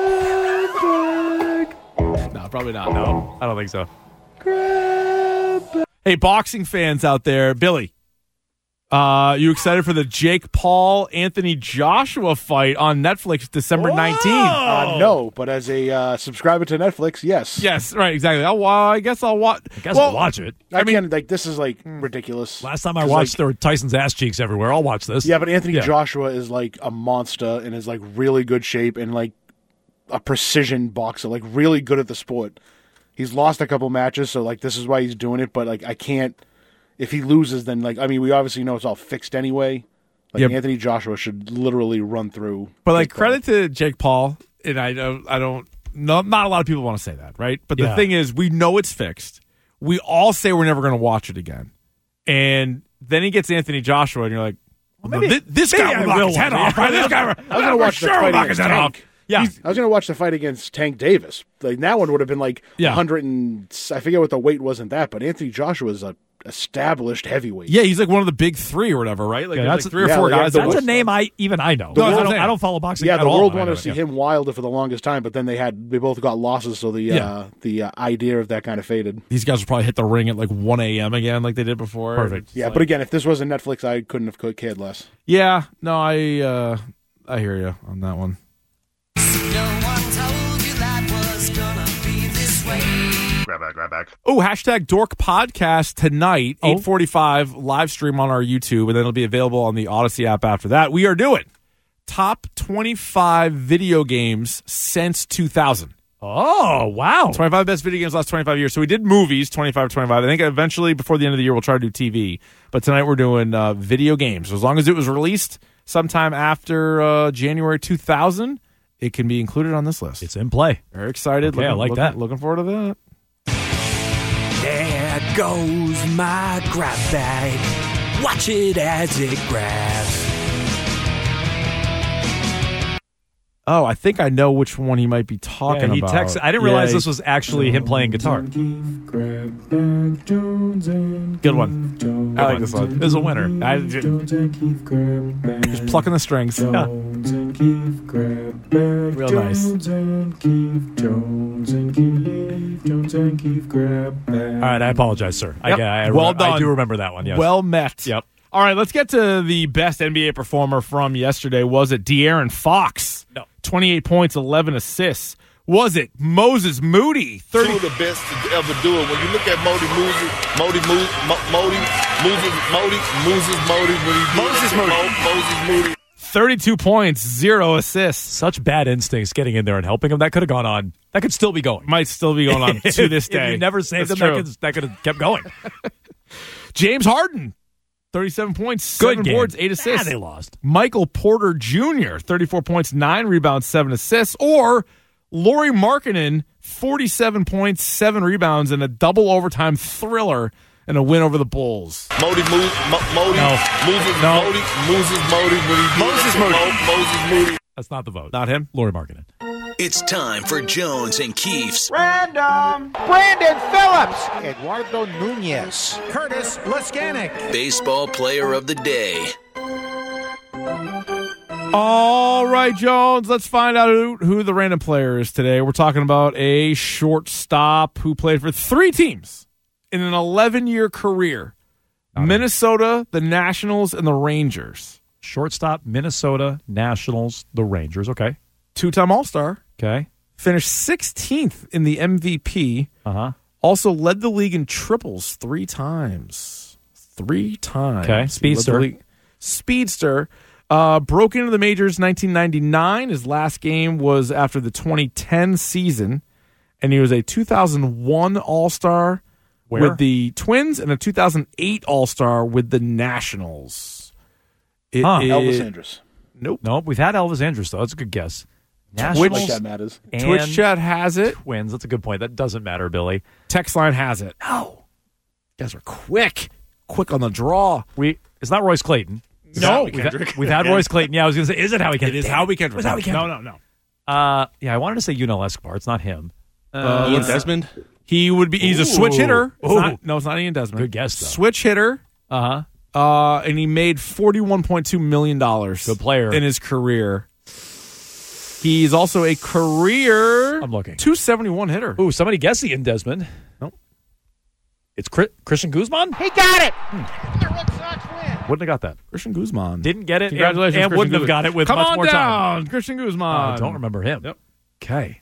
No, probably not. No, I don't think so. Hey, boxing fans out there, Billy, uh, you excited for the Jake Paul Anthony Joshua fight on Netflix December nineteenth? Uh, no, but as a uh, subscriber to Netflix, yes. Yes, right, exactly. I'll, well, I guess I'll watch. I guess well, I'll watch it. I, mean, like this is like ridiculous. Last time I 'Cause, watched, like, there were Tyson's ass cheeks everywhere. I'll watch this. Yeah, but Anthony Yeah. Joshua is like a monster and is like really good shape and like a precision boxer, like really good at the sport. He's lost a couple matches, so like this is why he's doing it. But like I can't. If he loses, then like I mean, we obviously know it's all fixed anyway. Like Yep. Anthony Joshua should literally run through. But like Jake Paul. credit to Jake Paul, and I don't, I don't, no, not a lot of people want to say that, right? But the Yeah. thing is, we know it's fixed. We all say we're never going to watch it again, and then he gets Anthony Joshua, and you're like, well, maybe- thi- this maybe guy I will knock will his head one off, day. right? This guy, I was gonna watch the sure fight will knock his against head off. Tank. Yeah. He's- I was gonna watch the fight against Tank Davis. Like that one would have been like Yeah. one hundred and I forget what the weight wasn't that, but Anthony Joshua is a established heavyweight. yeah, he's like one of the big three or whatever, right? Like, Yeah, there's that's- like three or yeah, four like, guys. the that That's watch- a name I even I know. No, I, that's what I'm don't, saying. I don't follow boxing. Yeah, at the all. world I wanted know to see it, yeah. him Wilder for the longest time, but then they had they both got losses, so the Yeah. uh, the uh, idea of that kind of faded. These guys will probably hit the ring at like one a.m. again, like they did before. Perfect. Yeah, but again, if this wasn't Netflix, I couldn't have cared less. Yeah, no, I, uh, I hear you on that one. Grab bag, grab bag. Oh, hashtag Dork Podcast tonight, Oh. eight forty-five, live stream on our YouTube, and then it'll be available on the Odyssey app after that. We are doing top twenty-five video games since two thousand. Oh, wow. twenty-five best video games last twenty-five years. So we did movies, twenty-five, twenty-five. I think eventually before the end of the year we'll try to do T V. But tonight we're doing uh, video games. So as long as it was released sometime after uh, January two thousand, it can be included on this list. It's in play. Very excited. Okay, I looking, like looking- that. Looking forward to that. There goes my grab bag. Watch it as it grabs. Oh, I think I know which one he might be talking Yeah, he about. texted. I didn't Yeah, realize he- this was actually him playing guitar. Good one. I like this one. This is a winner. I, just plucking the strings. Yeah. Real nice. All right, I apologize, sir. Yep. I, I, I, Well I done. do remember that one. Yes. Well met. Yep. All right, let's get to the best N B A performer from yesterday. Was it De'Aaron Fox? No. twenty-eight points, eleven assists. Was it Moses Moody? thirty Two of the best to ever do it. When you look at Modi Moody, Modi Moody, Modi, Moses, Modi, Moses Modi, when he did Moses it, Moody. Mo- Moses Moody. thirty-two points, zero assists. Such bad instincts getting in there and helping him. That could have gone on. That could still be going. Might still be going on to this day. If you never saved That's him, that true. could, that could have kept going. James Harden, thirty-seven points, Good seven game. boards, eight assists. Ah, they lost. Michael Porter Junior, thirty-four points, nine rebounds, seven assists. Or Lauri Markkanen, forty-seven points, seven rebounds, and a double overtime thriller and a win over the Bulls. Modi, Mo, Mo, Modi, No. Moses, No. Modi, Moses, Modi, Moses Moody. Mo, Moses Moody. That's not the vote. Not him? Lauri Markkanen. It's time for Jones and Keefe's Random. Brandon Phillips. Eduardo Nunez. Curtis Leskanik. Baseball Player of the Day. All right, Jones, let's find out who, who the random player is today. We're talking about a shortstop who played for three teams in an eleven-year career. Not Minnesota, the Nationals, and the Rangers. Shortstop, Minnesota, Nationals, the Rangers. Okay. Two-time All-Star. Okay. Finished sixteenth in the M V P. Uh-huh. Also led the league in triples three times. Three times. Okay. He led the Speedster. league- Speedster. Uh, broke into the majors nineteen ninety-nine. His last game was after the twenty ten season. And he was a two thousand one All-Star Where? with the Twins and a two thousand eight All-Star with the Nationals. It Huh. is- Elvis Andrus. Nope. Nope. We've had Elvis Andrus, though. That's a good guess. Twitch, Nationals Like that matters. and Twitch chat has it. Twins. That's a good point. That doesn't matter, Billy. Text line has it. No. You guys are quick. Quick on the draw. We. It's not Royce Clayton. It's No. not- we've, had, we've had Royce Clayton. Yeah, I was going to say, is it Howie Kendrick? It is Damn Howie Kendrick. It was Howie Kendrick. No, no, no. Uh, yeah, I wanted to say Yunel Escobar. It's not him. Uh, Uh, Ian let's- Desmond. He would be. He's a switch Ooh. hitter. It's Ooh. not- no, it's not Ian Desmond. Good guess, though. Switch hitter. Uh-huh. Uh, and he made forty-one point two million dollars. Good player. In his career. He's also a career. I'm looking. two seventy-one hitter. Ooh, somebody guess Ian Desmond. Nope. It's Chris, Christian Guzman? He got it. Wouldn't have got that. Christian Guzman. Didn't get it. Congratulations, And, and Christian wouldn't have Guzman. got it with Come much on more down, time. Christian Guzman. Uh, I don't remember him. Yep. Okay.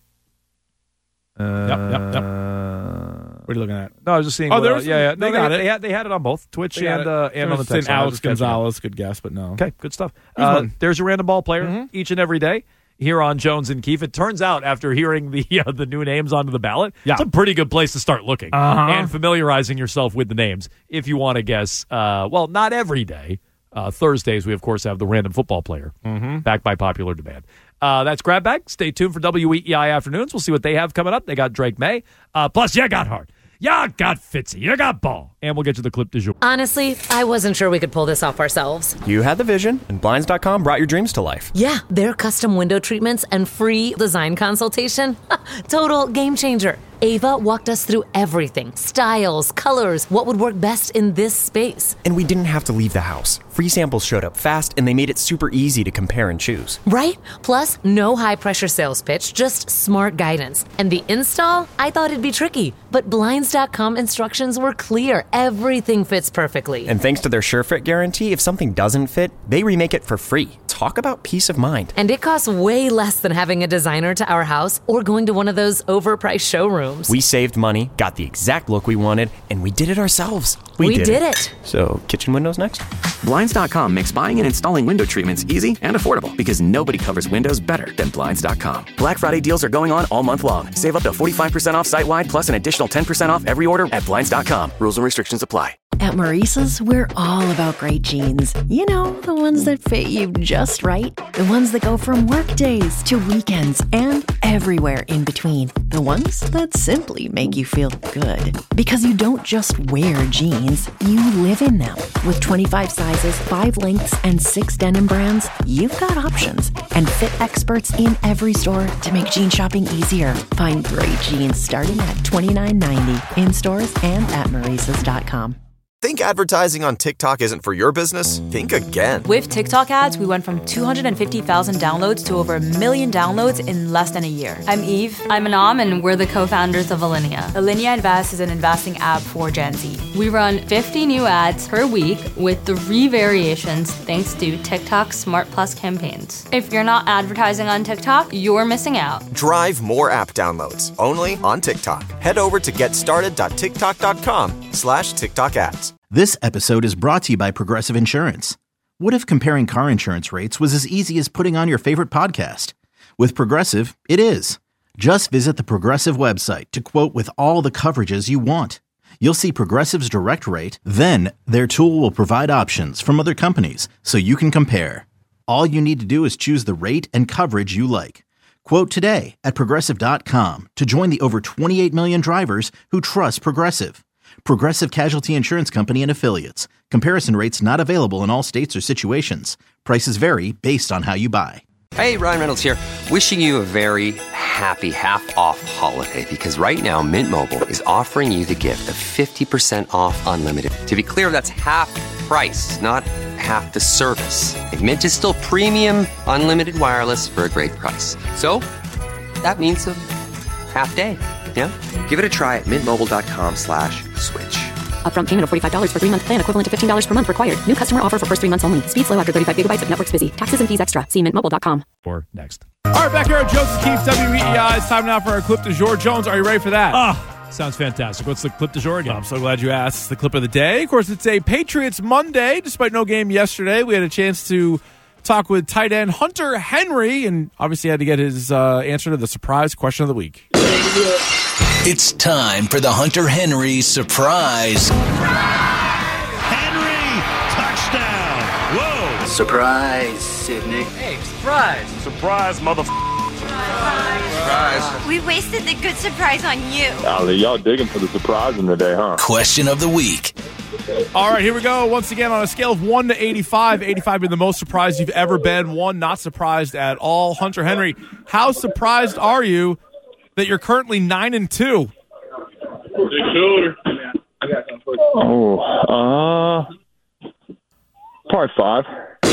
Uh, Yep, yep, yep. What are you looking at? No, I was just seeing. Oh, what, uh, there's- yeah, yeah. they No, got they, it. They had, they had it on both Twitch They got and it. uh, and on the Saying text line. I was Alex just catching up. Gonzalez. Good guess, but no. Okay, good stuff. Here's Uh, one. there's your random ball player Mhm. each and every day here on Jones and Keefe. It turns out after hearing the uh, the new names onto the ballot, Yeah. it's a pretty good place to start looking Uh-huh. and familiarizing yourself with the names if you want to guess. Uh, well, not every day. Uh, Thursdays, we, of course, have the random football player, Mm-hmm. backed by popular demand. Uh, that's Grab Bag. Stay tuned for W E E I Afternoons. We'll see what they have coming up. They got Drake May. Uh, plus, you got Hart. You got Fitzy. You got Ball. And we'll get to the clip du jour. Honestly, I wasn't sure we could pull this off ourselves. You had the vision, and Blinds dot com brought your dreams to life. Yeah, their custom window treatments and free design consultation. Total game changer. Ava walked us through everything. Styles, colors, what would work best in this space. And we didn't have to leave the house. Free samples showed up fast, and they made it super easy to compare and choose. Right? Plus, no high-pressure sales pitch, just smart guidance. And the install? I thought it'd be tricky, but Blinds dot com instructions were clear. Everything fits perfectly. And thanks to their SureFit guarantee, if something doesn't fit, they remake it for free. Talk about peace of mind. And it costs way less than having a designer to our house or going to one of those overpriced showrooms. We saved money, got the exact look we wanted, and we did it ourselves. We did it. So, kitchen windows next? Blinds dot com makes buying and installing window treatments easy and affordable because nobody covers windows better than Blinds dot com. Black Friday deals are going on all month long. Save up to forty-five percent off site-wide plus an additional ten percent off every order at Blinds dot com. Rules and restrictions apply. At Maurice's, we're all about great jeans. You know, the ones that fit you just right. The ones that go from work days to weekends and everywhere in between. The ones that simply make you feel good. Because you don't just wear jeans, you live in them. With twenty-five sizes, five lengths, and six denim brands, you've got options. And fit experts in every store to make jean shopping easier. Find great jeans starting at twenty-nine ninety in stores and at Maurice's dot com. Think advertising on TikTok isn't for your business? Think again. With TikTok ads, we went from two hundred fifty thousand downloads to over a million downloads in less than a year. I'm Eve. I'm Anam, and we're the co-founders of Alinea. Alinea Invest is an investing app for Gen Z. We run fifty new ads per week with three variations thanks to TikTok Smart Plus campaigns. If you're not advertising on TikTok, you're missing out. Drive more app downloads only on TikTok. Head over to getstarted dot tiktok dot com slash TikTok ads. This episode is brought to you by Progressive Insurance. What if comparing car insurance rates was as easy as putting on your favorite podcast? With Progressive, it is. Just visit the Progressive website to quote with all the coverages you want. You'll see Progressive's direct rate, then their tool will provide options from other companies so you can compare. All you need to do is choose the rate and coverage you like. Quote today at Progressive dot com to join the over twenty-eight million drivers who trust Progressive. Progressive Casualty Insurance Company and Affiliates. Comparison rates not available in all states or situations. Prices vary based on how you buy. Hey, Ryan Reynolds here. Wishing you a very happy half-off holiday because right now Mint Mobile is offering you the gift of fifty percent off unlimited. To be clear, that's half price, not half the service. And Mint is still premium unlimited wireless for a great price. So that means a half day. Yeah? Give it a try at mintmobile.com slash switch. Upfront payment of forty-five dollars for three-month plan equivalent to fifteen dollars per month required. New customer offer for first three months only. Speed slow after thirty-five gigabytes if network's busy. Taxes and fees extra. See mint mobile dot com. For next. All right, back here at Joseph Keefe, W E E I. It's time now for our clip du jour. Jones, are you ready for that? Ah, sounds fantastic. What's the clip du jour again? I'm so glad you asked. It's the clip of the day. Of course, it's a Patriots Monday. Despite no game yesterday, we had a chance to talk with tight end Hunter Henry, and obviously had to get his uh, answer to the surprise question of the week. It's time for the Hunter Henry Surprise. Henry, touchdown. Whoa. Surprise, Sidney. Hey, surprise. Surprise, motherfucker. Surprise. We wasted the good surprise on you. Golly, y'all digging for the surprise in the day, huh? Question of the week. All right, here we go. Once again, on a scale of one to eighty-five, eighty-five being the most surprised you've ever been, one not surprised at all. Hunter Henry, how surprised are you that you're currently nine and two? Oh, uh, probably five.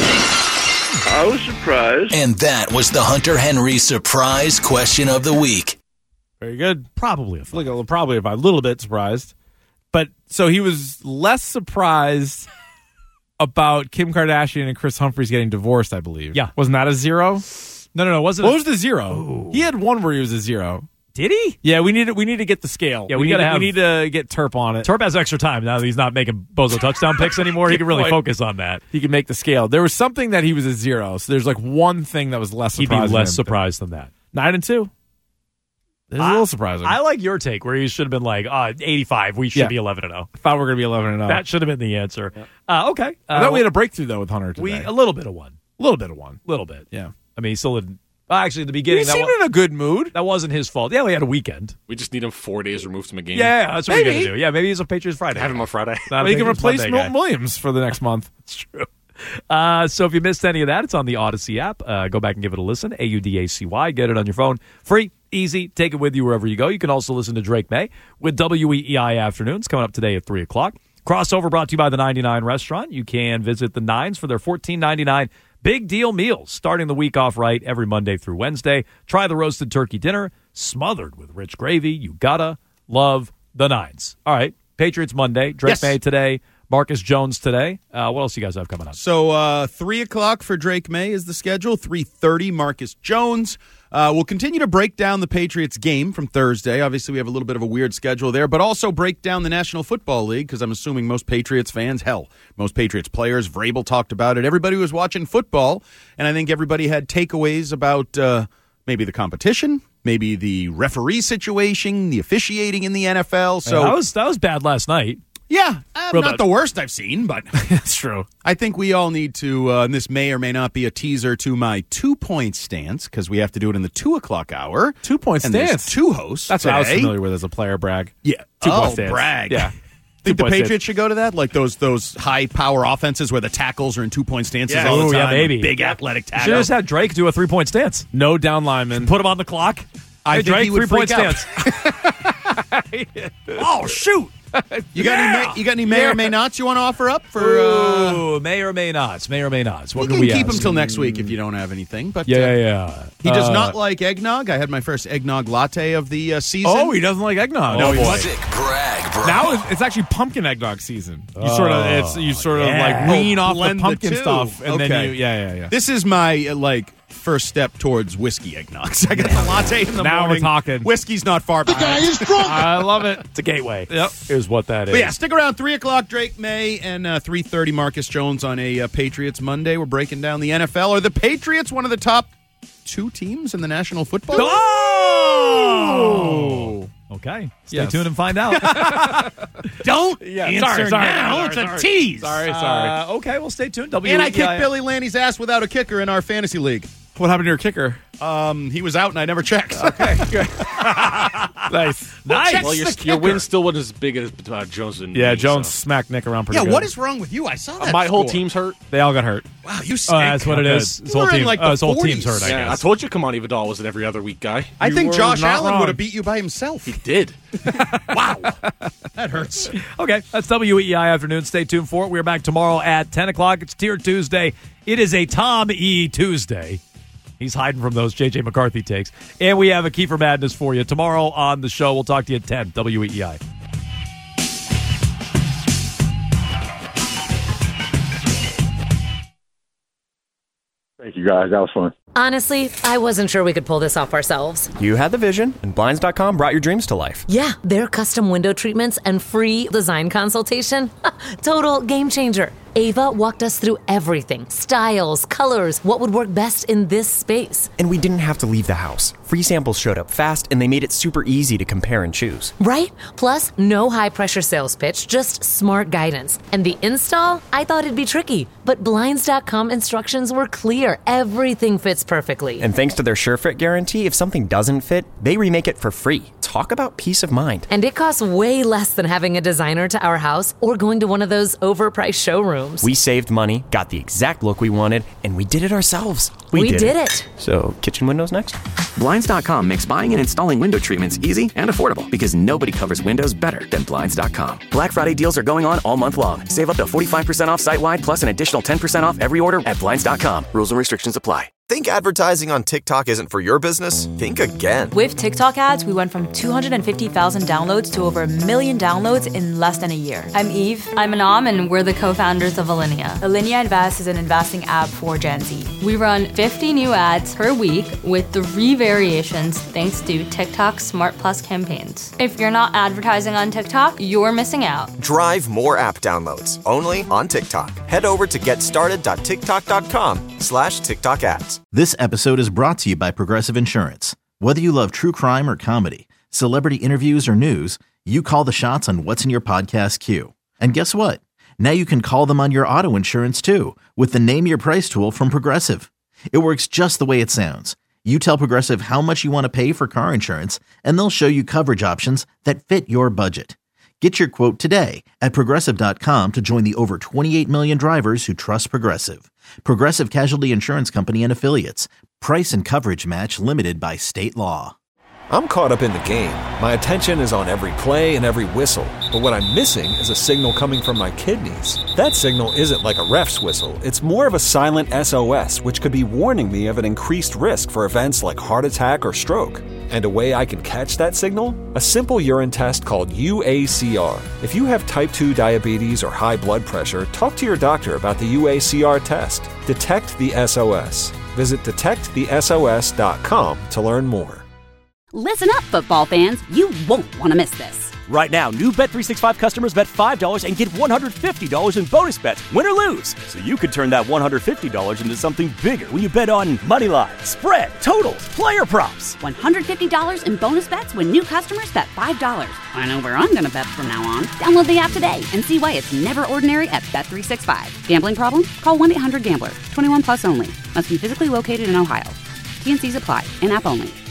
I was surprised. And that was the Hunter Henry Surprise Question of the Week. Very good. Probably a five. Like, probably a little bit surprised. But so he was less surprised about Kim Kardashian and Chris Humphries getting divorced, I believe. Yeah. Wasn't that a zero? No, no, no. Wasn't What it? was the zero? Ooh. He had one where he was a zero. Did he? Yeah, we need to, we need to get the scale. Yeah, we, we gotta need, have. We need to get Terp on it. Terp has extra time now that he's not making Bozo touchdown picks anymore. He can really point. focus on that. He can make the scale. There was something that he was a zero, so there's like one thing that was less He'd surprising. be less him. surprised than that. Nine and two. It's a little surprising. I like your take where you should have been like, uh, eighty-five. We should Yeah. be eleven and oh. I thought we were going to be eleven and oh. That should have been the answer. Uh, okay. Uh, I thought we had a breakthrough, though, with Hunter today. we A little bit of one. a little bit of one. A little bit. Yeah. I mean, he still didn't. Well, actually, at the beginning, He that seemed wa- in a good mood. That wasn't his fault. Yeah, we had a weekend. We just need him four days removed from a game. Yeah, that's what Maybe. we're going to do. Yeah, maybe he's a Patriots Friday. Have him on Friday. Not a Well, he can Patriots replace Monday Milton guy. Williams for the next month. It's true. Uh, so if you missed any of that, it's on the Odyssey app. Uh, go back and give it a listen. A U D A C Y. Get it on your phone. Free, easy. Take it with you wherever you go. You can also listen to Drake May with W E E I Afternoons coming up today at three o'clock. Crossover brought to you by the ninety-nine Restaurant. You can visit the Nines for their fourteen ninety-nine big deal meals, starting the week off right every Monday through Wednesday. Try the roasted turkey dinner, smothered with rich gravy. You gotta love the Nines. All right, Patriots Monday. Drake Yes. May today. Marcus Jones today. Uh, what else you guys have coming up? So uh, three o'clock for Drake May is the schedule. three thirty, Marcus Jones. Uh, we'll continue to break down the Patriots game from Thursday. Obviously, we have a little bit of a weird schedule there, but also break down the National Football League because I'm assuming most Patriots fans, hell, most Patriots players, Vrabel talked about it. Everybody was watching football, and I think everybody had takeaways about uh, maybe the competition, maybe the referee situation, the officiating in the N F L. So Yeah, that was that was bad last night. Yeah, uh, Real not bad. the worst I've seen, but That's true. I think we all need to, uh, and this may or may not be a teaser to my two-point stance, because we have to do it in the two o'clock hour. Two-point And there's stance. two hosts That's what I was today. familiar with as a player brag. Yeah. Two-point oh, stance. brag. Yeah. Think the Two-point Patriots stance. should go to that? Like those those high-power offenses where the tackles are in two-point stances Yeah. all the Ooh, time. yeah, maybe. Big athletic You should tackle. have just had Drake do a three point stance. No down lineman. Put him on the clock. I hey, think Drake, he would three point freak out. stance. Oh, shoot. You got Yeah. any may, you got any may Yeah. or may nots you want to offer up for? Uh, Ooh, may or may not. May or may not. What you can can we keep ask? them till next week if you don't have anything. But Yeah, uh, yeah, yeah. He does Uh, not like eggnog. I had my first eggnog latte of the uh, season. Oh, he doesn't like eggnog. No, Oh, he boy. doesn't. Sick brag, bro. Now it's, it's actually pumpkin eggnog season. You sort of it's you sort of yeah. like wean Oh, off the blend the pumpkin two. stuff, and then Okay. you yeah yeah yeah. This is my uh, like first step towards whiskey eggnog. So I got the latte in the now morning. we're talking. Whiskey's not far behind. The guy is drunk. I love it. It's a gateway. Yep. Here's what that is. But yeah, stick around. three o'clock, Drake May, and uh, three thirty, Marcus Jones on a uh, Patriots Monday. We're breaking down the N F L. Are the Patriots one of the top two teams in the National Football League? Oh! Okay. Stay Yes. tuned and find out. Don't Yeah, answer sorry, sorry, now. sorry, it's sorry. a tease. Sorry, sorry. Uh, okay, well, stay tuned. W E I. And I kicked Billy Lanny's ass without a kicker in our fantasy league. What happened to your kicker? Um, he was out, and I never checked. Okay, good. Nice. Nice. Well, the your, kicker? your win still wasn't as big as uh, Jones and Yeah, me, Jones so. smacked Nick around pretty Yeah, good. what is wrong with you? I saw that Uh, my whole score. team's hurt. They all got hurt. Wow, you Oh, stink. that's what it Okay. is. His You whole were in, team. like, oh, the his whole forties. team's hurt, I Yeah, I guess. told you Kamani Vidal was an every other week guy. I You think were Josh not Allen wrong. would have beat you by himself. He did. Wow. That hurts. Okay, that's W E I Afternoon. Stay tuned for it. We're back tomorrow at ten o'clock. It's Tier Tuesday. It is a Tom E. Tuesday. He's hiding from those J J McCarthy takes. And we have a Kiefer Madness for you tomorrow on the show. We'll talk to you at ten, W E I. Thank you, guys. That was fun. Honestly, I wasn't sure we could pull this off ourselves. You had the vision, and Blinds dot com brought your dreams to life. Yeah, their custom window treatments and free design consultation. Total game changer. Ava walked us through everything. Styles, colors, what would work best in this space. And we didn't have to leave the house. Free samples showed up fast, and they made it super easy to compare and choose. Right? Plus, no high-pressure sales pitch, just smart guidance. And the install? I thought it'd be tricky, but Blinds dot com instructions were clear. Everything fits perfectly. And thanks to their SureFit guarantee, if something doesn't fit, they remake it for free. Talk about peace of mind. And it costs way less than having a designer to our house or going to one of those overpriced showrooms. We saved money, got the exact look we wanted, and we did it ourselves. We did it. So, kitchen windows next? Blinds dot com makes buying and installing window treatments easy and affordable because nobody covers windows better than Blinds dot com. Black Friday deals are going on all month long. Save up to forty-five percent off site-wide plus an additional ten percent off every order at Blinds dot com. Rules and restrictions apply. Think advertising on TikTok isn't for your business? Think again. With TikTok ads, we went from two hundred fifty thousand downloads to over a million downloads in less than a year. I'm Eve. I'm Anam, and we're the co-founders of Alinea. Alinea Invest is an investing app for Gen Z. We run fifty new ads per week with three variations thanks to TikTok Smart Plus campaigns. If you're not advertising on TikTok, you're missing out. Drive more app downloads only on TikTok. Head over to getstarted.tiktok.com slash TikTok ads. This episode is brought to you by Progressive Insurance. Whether you love true crime or comedy, celebrity interviews or news, you call the shots on what's in your podcast queue. And guess what? Now you can call them on your auto insurance too with the Name Your Price tool from Progressive. It works just the way it sounds. You tell Progressive how much you want to pay for car insurance, and they'll show you coverage options that fit your budget. Get your quote today at Progressive dot com to join the over twenty-eight million drivers who trust Progressive. Progressive Casualty Insurance Company and Affiliates. Price and coverage match limited by state law. I'm caught up in the game. My attention is on every play and every whistle. But what I'm missing is a signal coming from my kidneys. That signal isn't like a ref's whistle. It's more of a silent S O S, which could be warning me of an increased risk for events like heart attack or stroke. And a way I can catch that signal? A simple urine test called U A C R. If you have type two diabetes or high blood pressure, talk to your doctor about the U A C R test. Detect the S O S. Visit detect the S O S dot com to learn more. Listen up, football fans. You won't want to miss this. Right now, new Bet three sixty-five customers bet five dollars and get one hundred fifty dollars in bonus bets, win or lose. So you could turn that one hundred fifty dollars into something bigger when you bet on money line, spread, totals, player props. one hundred fifty dollars in bonus bets when new customers bet five dollars. I know where I'm going to bet from now on. Download the app today and see why it's never ordinary at Bet three sixty-five. Gambling problem? Call one eight hundred gambler. twenty-one plus only. Must be physically located in Ohio. T and C's apply. In-app only.